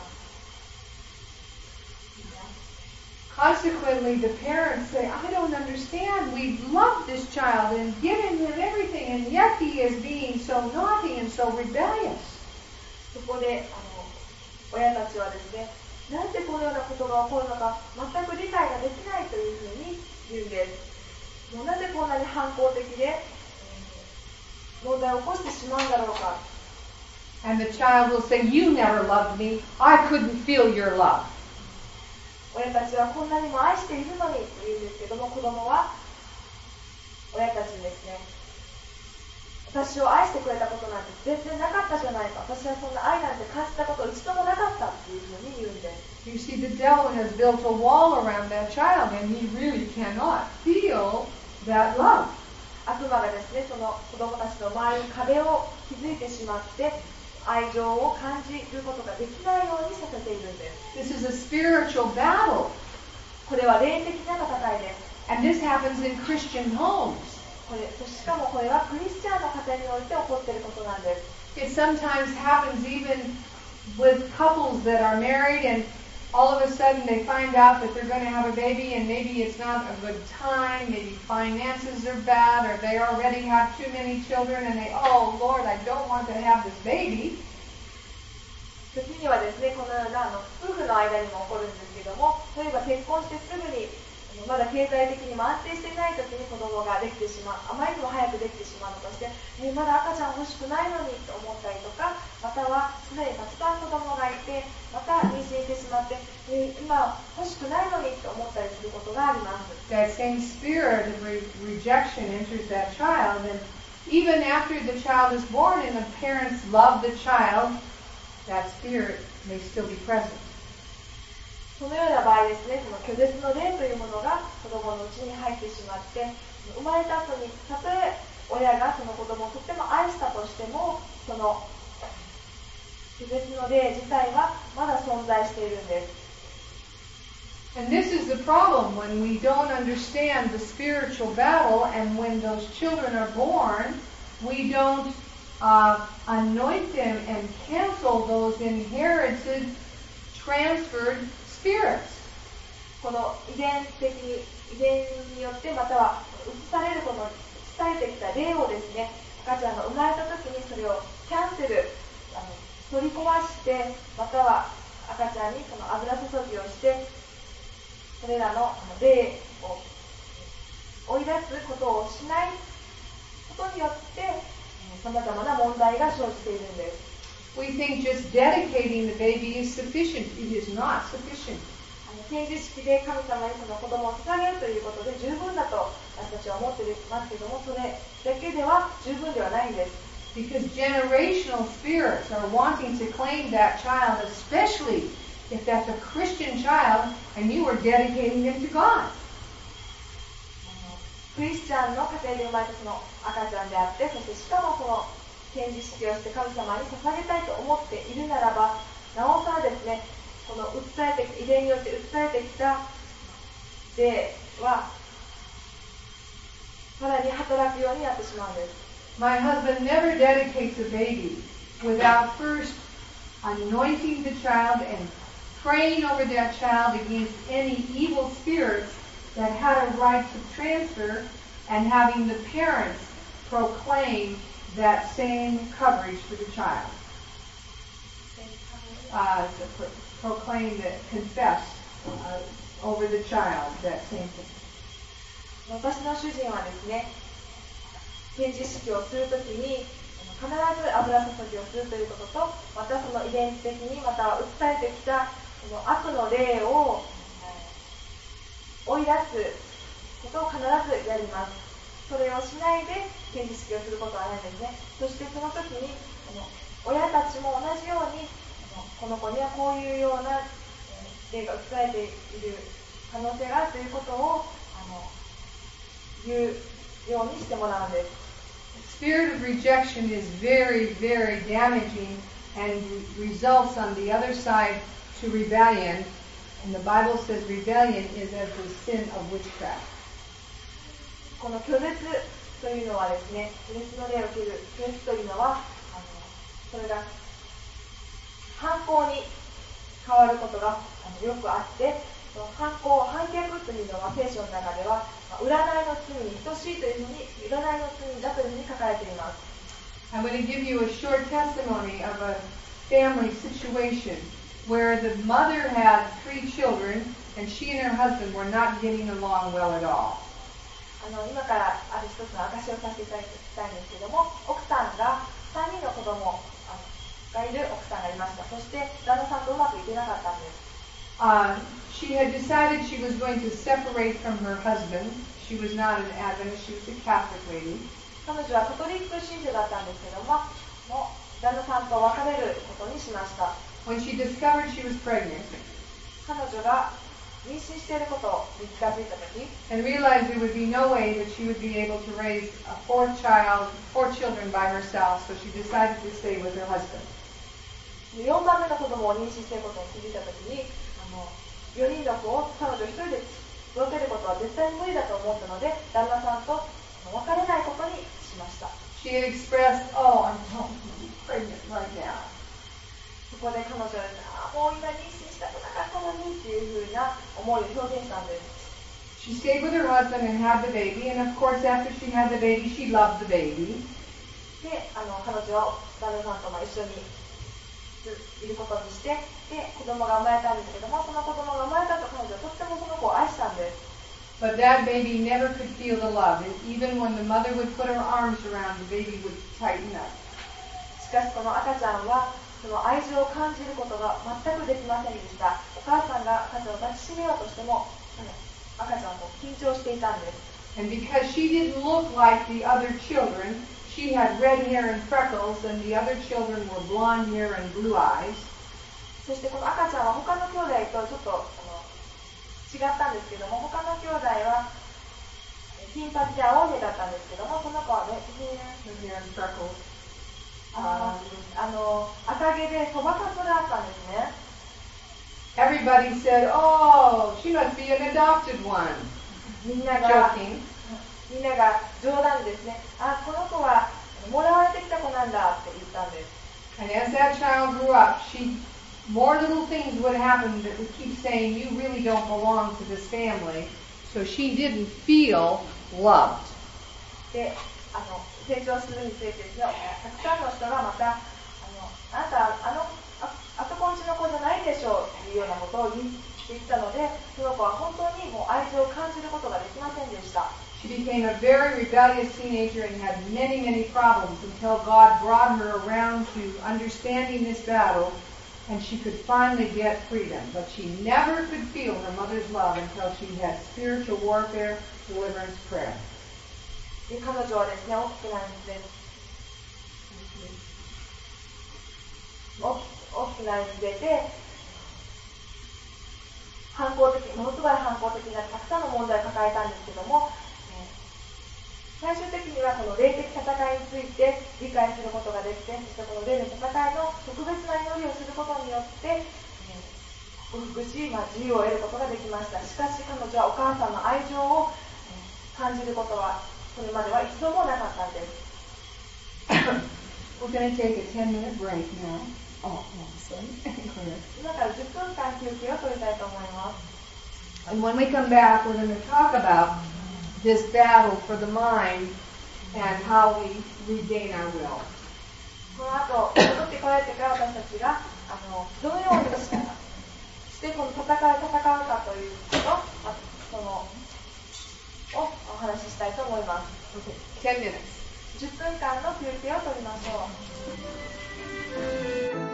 Consequently, the parents say, I don't understand. We've loved this child and given him everything, and yet he is being so naughty and so rebellious. そこであの親たちはですね、なんでこのようなことが起こるのか全く理解ができないというふうに言うんです。もうなぜこんなに反抗的で問題を起こしてしまうんだろうか。 And the child will say, you never loved me. I couldn't feel your love. 親たちはこんなにも愛しているのにと言うんですけども、子供は親たちにですね、私を愛してくれたことなんて全然なかったじゃないか、私はそんな愛なんて感じたこと一度もなかったというふうに言うんです。 You see, the devil has built a wall around that child, and he really cannot feel that love. 悪魔がですね、その子供たちの周りに壁を築いてしまって愛情を感じることができないようにさせているんです。 This is a spiritual battle. これは霊的な戦いです。 And this happens in Christian homes. これしかもこれはクリスチャンの家庭において起こっていることなんです。 It sometimes happens even with couples that are married, and all of a sudden they find out that they're going to have a baby, and maybe it's not a good time, maybe finances are bad, or they already have too many children, and they, oh Lord, I don't want to have this baby. 時にはですね、このようなあの夫婦の間にも起こるんですけども、例えば結婚してすぐにまだ経済的にも安定していない時に子供ができてしまう、あまりにも早くできてしまうのとして、えー、まだ赤ちゃん欲しくないのにと思ったりとか、またはすでにたくさん子供がいて、また妊娠してしまって、えー、今欲しくないのにと思ったりすることがあります。 That same spirit of re- rejection enters that child, and even after the child is born and the parents love the child, that spirit may still be present. そのような場合ですね、その拒絶の霊というものが子供のうちに入ってしまって、生まれた後にたとえ親がその子供をとっても愛したとしても、その拒絶の霊自体はまだ存在しているんです。 And this is the problem when we don't understand the spiritual battle, and when those children are born, we don't uh, anoint them and cancel those inherited, transferred spirits. この遺伝的に、遺伝によってまたは移されるこの移されてきた霊をですね、赤ちゃんが生まれた時にそれをキャンセル、あの取り壊して、または赤ちゃんにその油注ぎをして、それらの霊を追い出すことをしないことによってさまざまな問題が生じているんです。 We think just dedicating the baby is sufficient. It is not sufficient. 献示式で神様にその子供を捧げるということで十分だと私たちは思っていますけども、それだけでは十分ではないんです。 Because generational spirits are wanting to claim that child, especially if that's a Christian child and you are dedicating them to God. クリスチャンの家庭で生まれたその赤ちゃんであって、そしてしかもその献示式をして神様に捧げたいと思っているならば、なおさらですね、この移されてきた遺伝によって移されてきた霊はさらに働くようになってしまうんです。 My husband never dedicates a baby without first anointing the child and praying over that child against any evil spirits that had a right to transfer, and having the parents proclaim that same coverage for the child. Uh, pro- proclaim that, confess uh, over the child that same thing. 私の主人はですね、献辞式をするときに必ず油注ぎをするということと、またその遺伝子的にまた訴えてきたその悪の霊を追い出すことを必ずやります。それをしないで献辞式をすることはないんですね。そしてその時に親たちも同じようにこの子にはこういうような霊が訴えている可能性があるということをあの言うようにしてもらうんです。 The spirit of rejection is very, very damaging and results on the other side to rebellion. And the Bible says rebellion is as the sin of witchcraft. この拒絶というのはですね、拒絶の霊を受ける拒絶というのは、あのそれが反抗に変わることがあのよくあって、その反抗、反逆というのは聖書の中では、占いの罪に等しいというふうに、占いの罪だというふうに書かれています。 I'm going to give you a short testimony of a family situation where the mother had three children and she and her husband were not getting along well at all. あの今からある一つの証しをさせていただきたいんですけども、奥さんがさんにんの子供がいる奥さんがいました。そして旦那さんとうまくいけなかったんです。 Uh, she had decided she was going to separate from her husband. She was not an Adventist, she was a Catholic lady. 彼女はカトリック信者だったんですけども、もう旦那さんと別れることにしました。 When she discovered she was pregnant 彼女が妊娠していることに気がついたとき、 and realized there would be no way that she would be able to raise a fourth child, four children by herself, so she decided to stay with her husband. よんばんめの子供を妊娠していることに気づいたときに、あのよにんの子を彼女一人で育てることは絶対に無理だと思ったので、旦那さんと別れないことにしました。 She had expressed, oh, I'm pregnant right now. そこで彼女は、あもう今妊娠したくなかったのにっていうふうな思いを表現したんです。 She stayed with her husband and had the baby, and of course after she had the baby, she loved the baby. で、あの彼女は旦那さんとも一緒にいることにして、で、子供が生まれたんですけども、その子供が生まれたと彼女はとってもその子を愛したんです。 But that baby never could feel the love. And even when the mother would put her arms around, the baby would tighten up. しかしこの赤ちゃんはその愛情を感じることが全くできませんでした。お母さんが赤ちゃんを抱きしめようとしても、赤ちゃんも緊張していたんです。 And because she didn't look like the other children, she had red hair and freckles, and the other children were blonde hair and blue eyes. そしてこの赤ちゃんは他の兄弟とちょっとあの違ったんですけども、他の兄弟は金髪で青毛だったんですけども、その子はね、 Red hair and freckles. あのあの赤毛でそばかすがあったんですね。 Everybody said, oh, she must be an adopted one. みんなが Joking. みんなが冗談ですね。あ、この子はもらわれてきた子なんだって言ったんです。 And as that child grew up, she more little things would happen that would keep saying, you really don't belong to this family. So she didn't feel loved. で、あの成長するにつれてですね、たくさんの人がまた、あのあなたあのああそこんちの子じゃないでしょうというようなことを言っていったので、その子は本当にもう愛情を感じることができませんでした。 She became a very rebellious teenager and had many, many problems until God brought her around to understanding this battle, and she could finally get freedom. But she never could feel her mother's love until she had spiritual warfare, deliverance, prayer. で彼女はですね、大きくなるにつれて大きくなるにつれて反抗的、ものすごい反抗的なたくさんの問題を抱えたんですけども、最終的にはこの霊的戦いについて理解することができて、そしてこの霊の戦いの特別な祈りをすることによって克服し、まあ、自由を得ることができました。しかし彼女はお母さんの愛情を感じることはそれまでは一度もなかったんです。 We're going to take a ten minute break now. Oh, sorry. 今からじゅっぷんかん休憩を取りたいと思います。 And when we come back, we're going to talk about this battle for the mind and how we regain our will. この後、戻ってこられてから私たちがあのどのようにしてこの戦い戦うかということ、あそのをお話ししたいと思います。 Okay, ten minutes. じゅっぷんかんの休憩を取りましょう。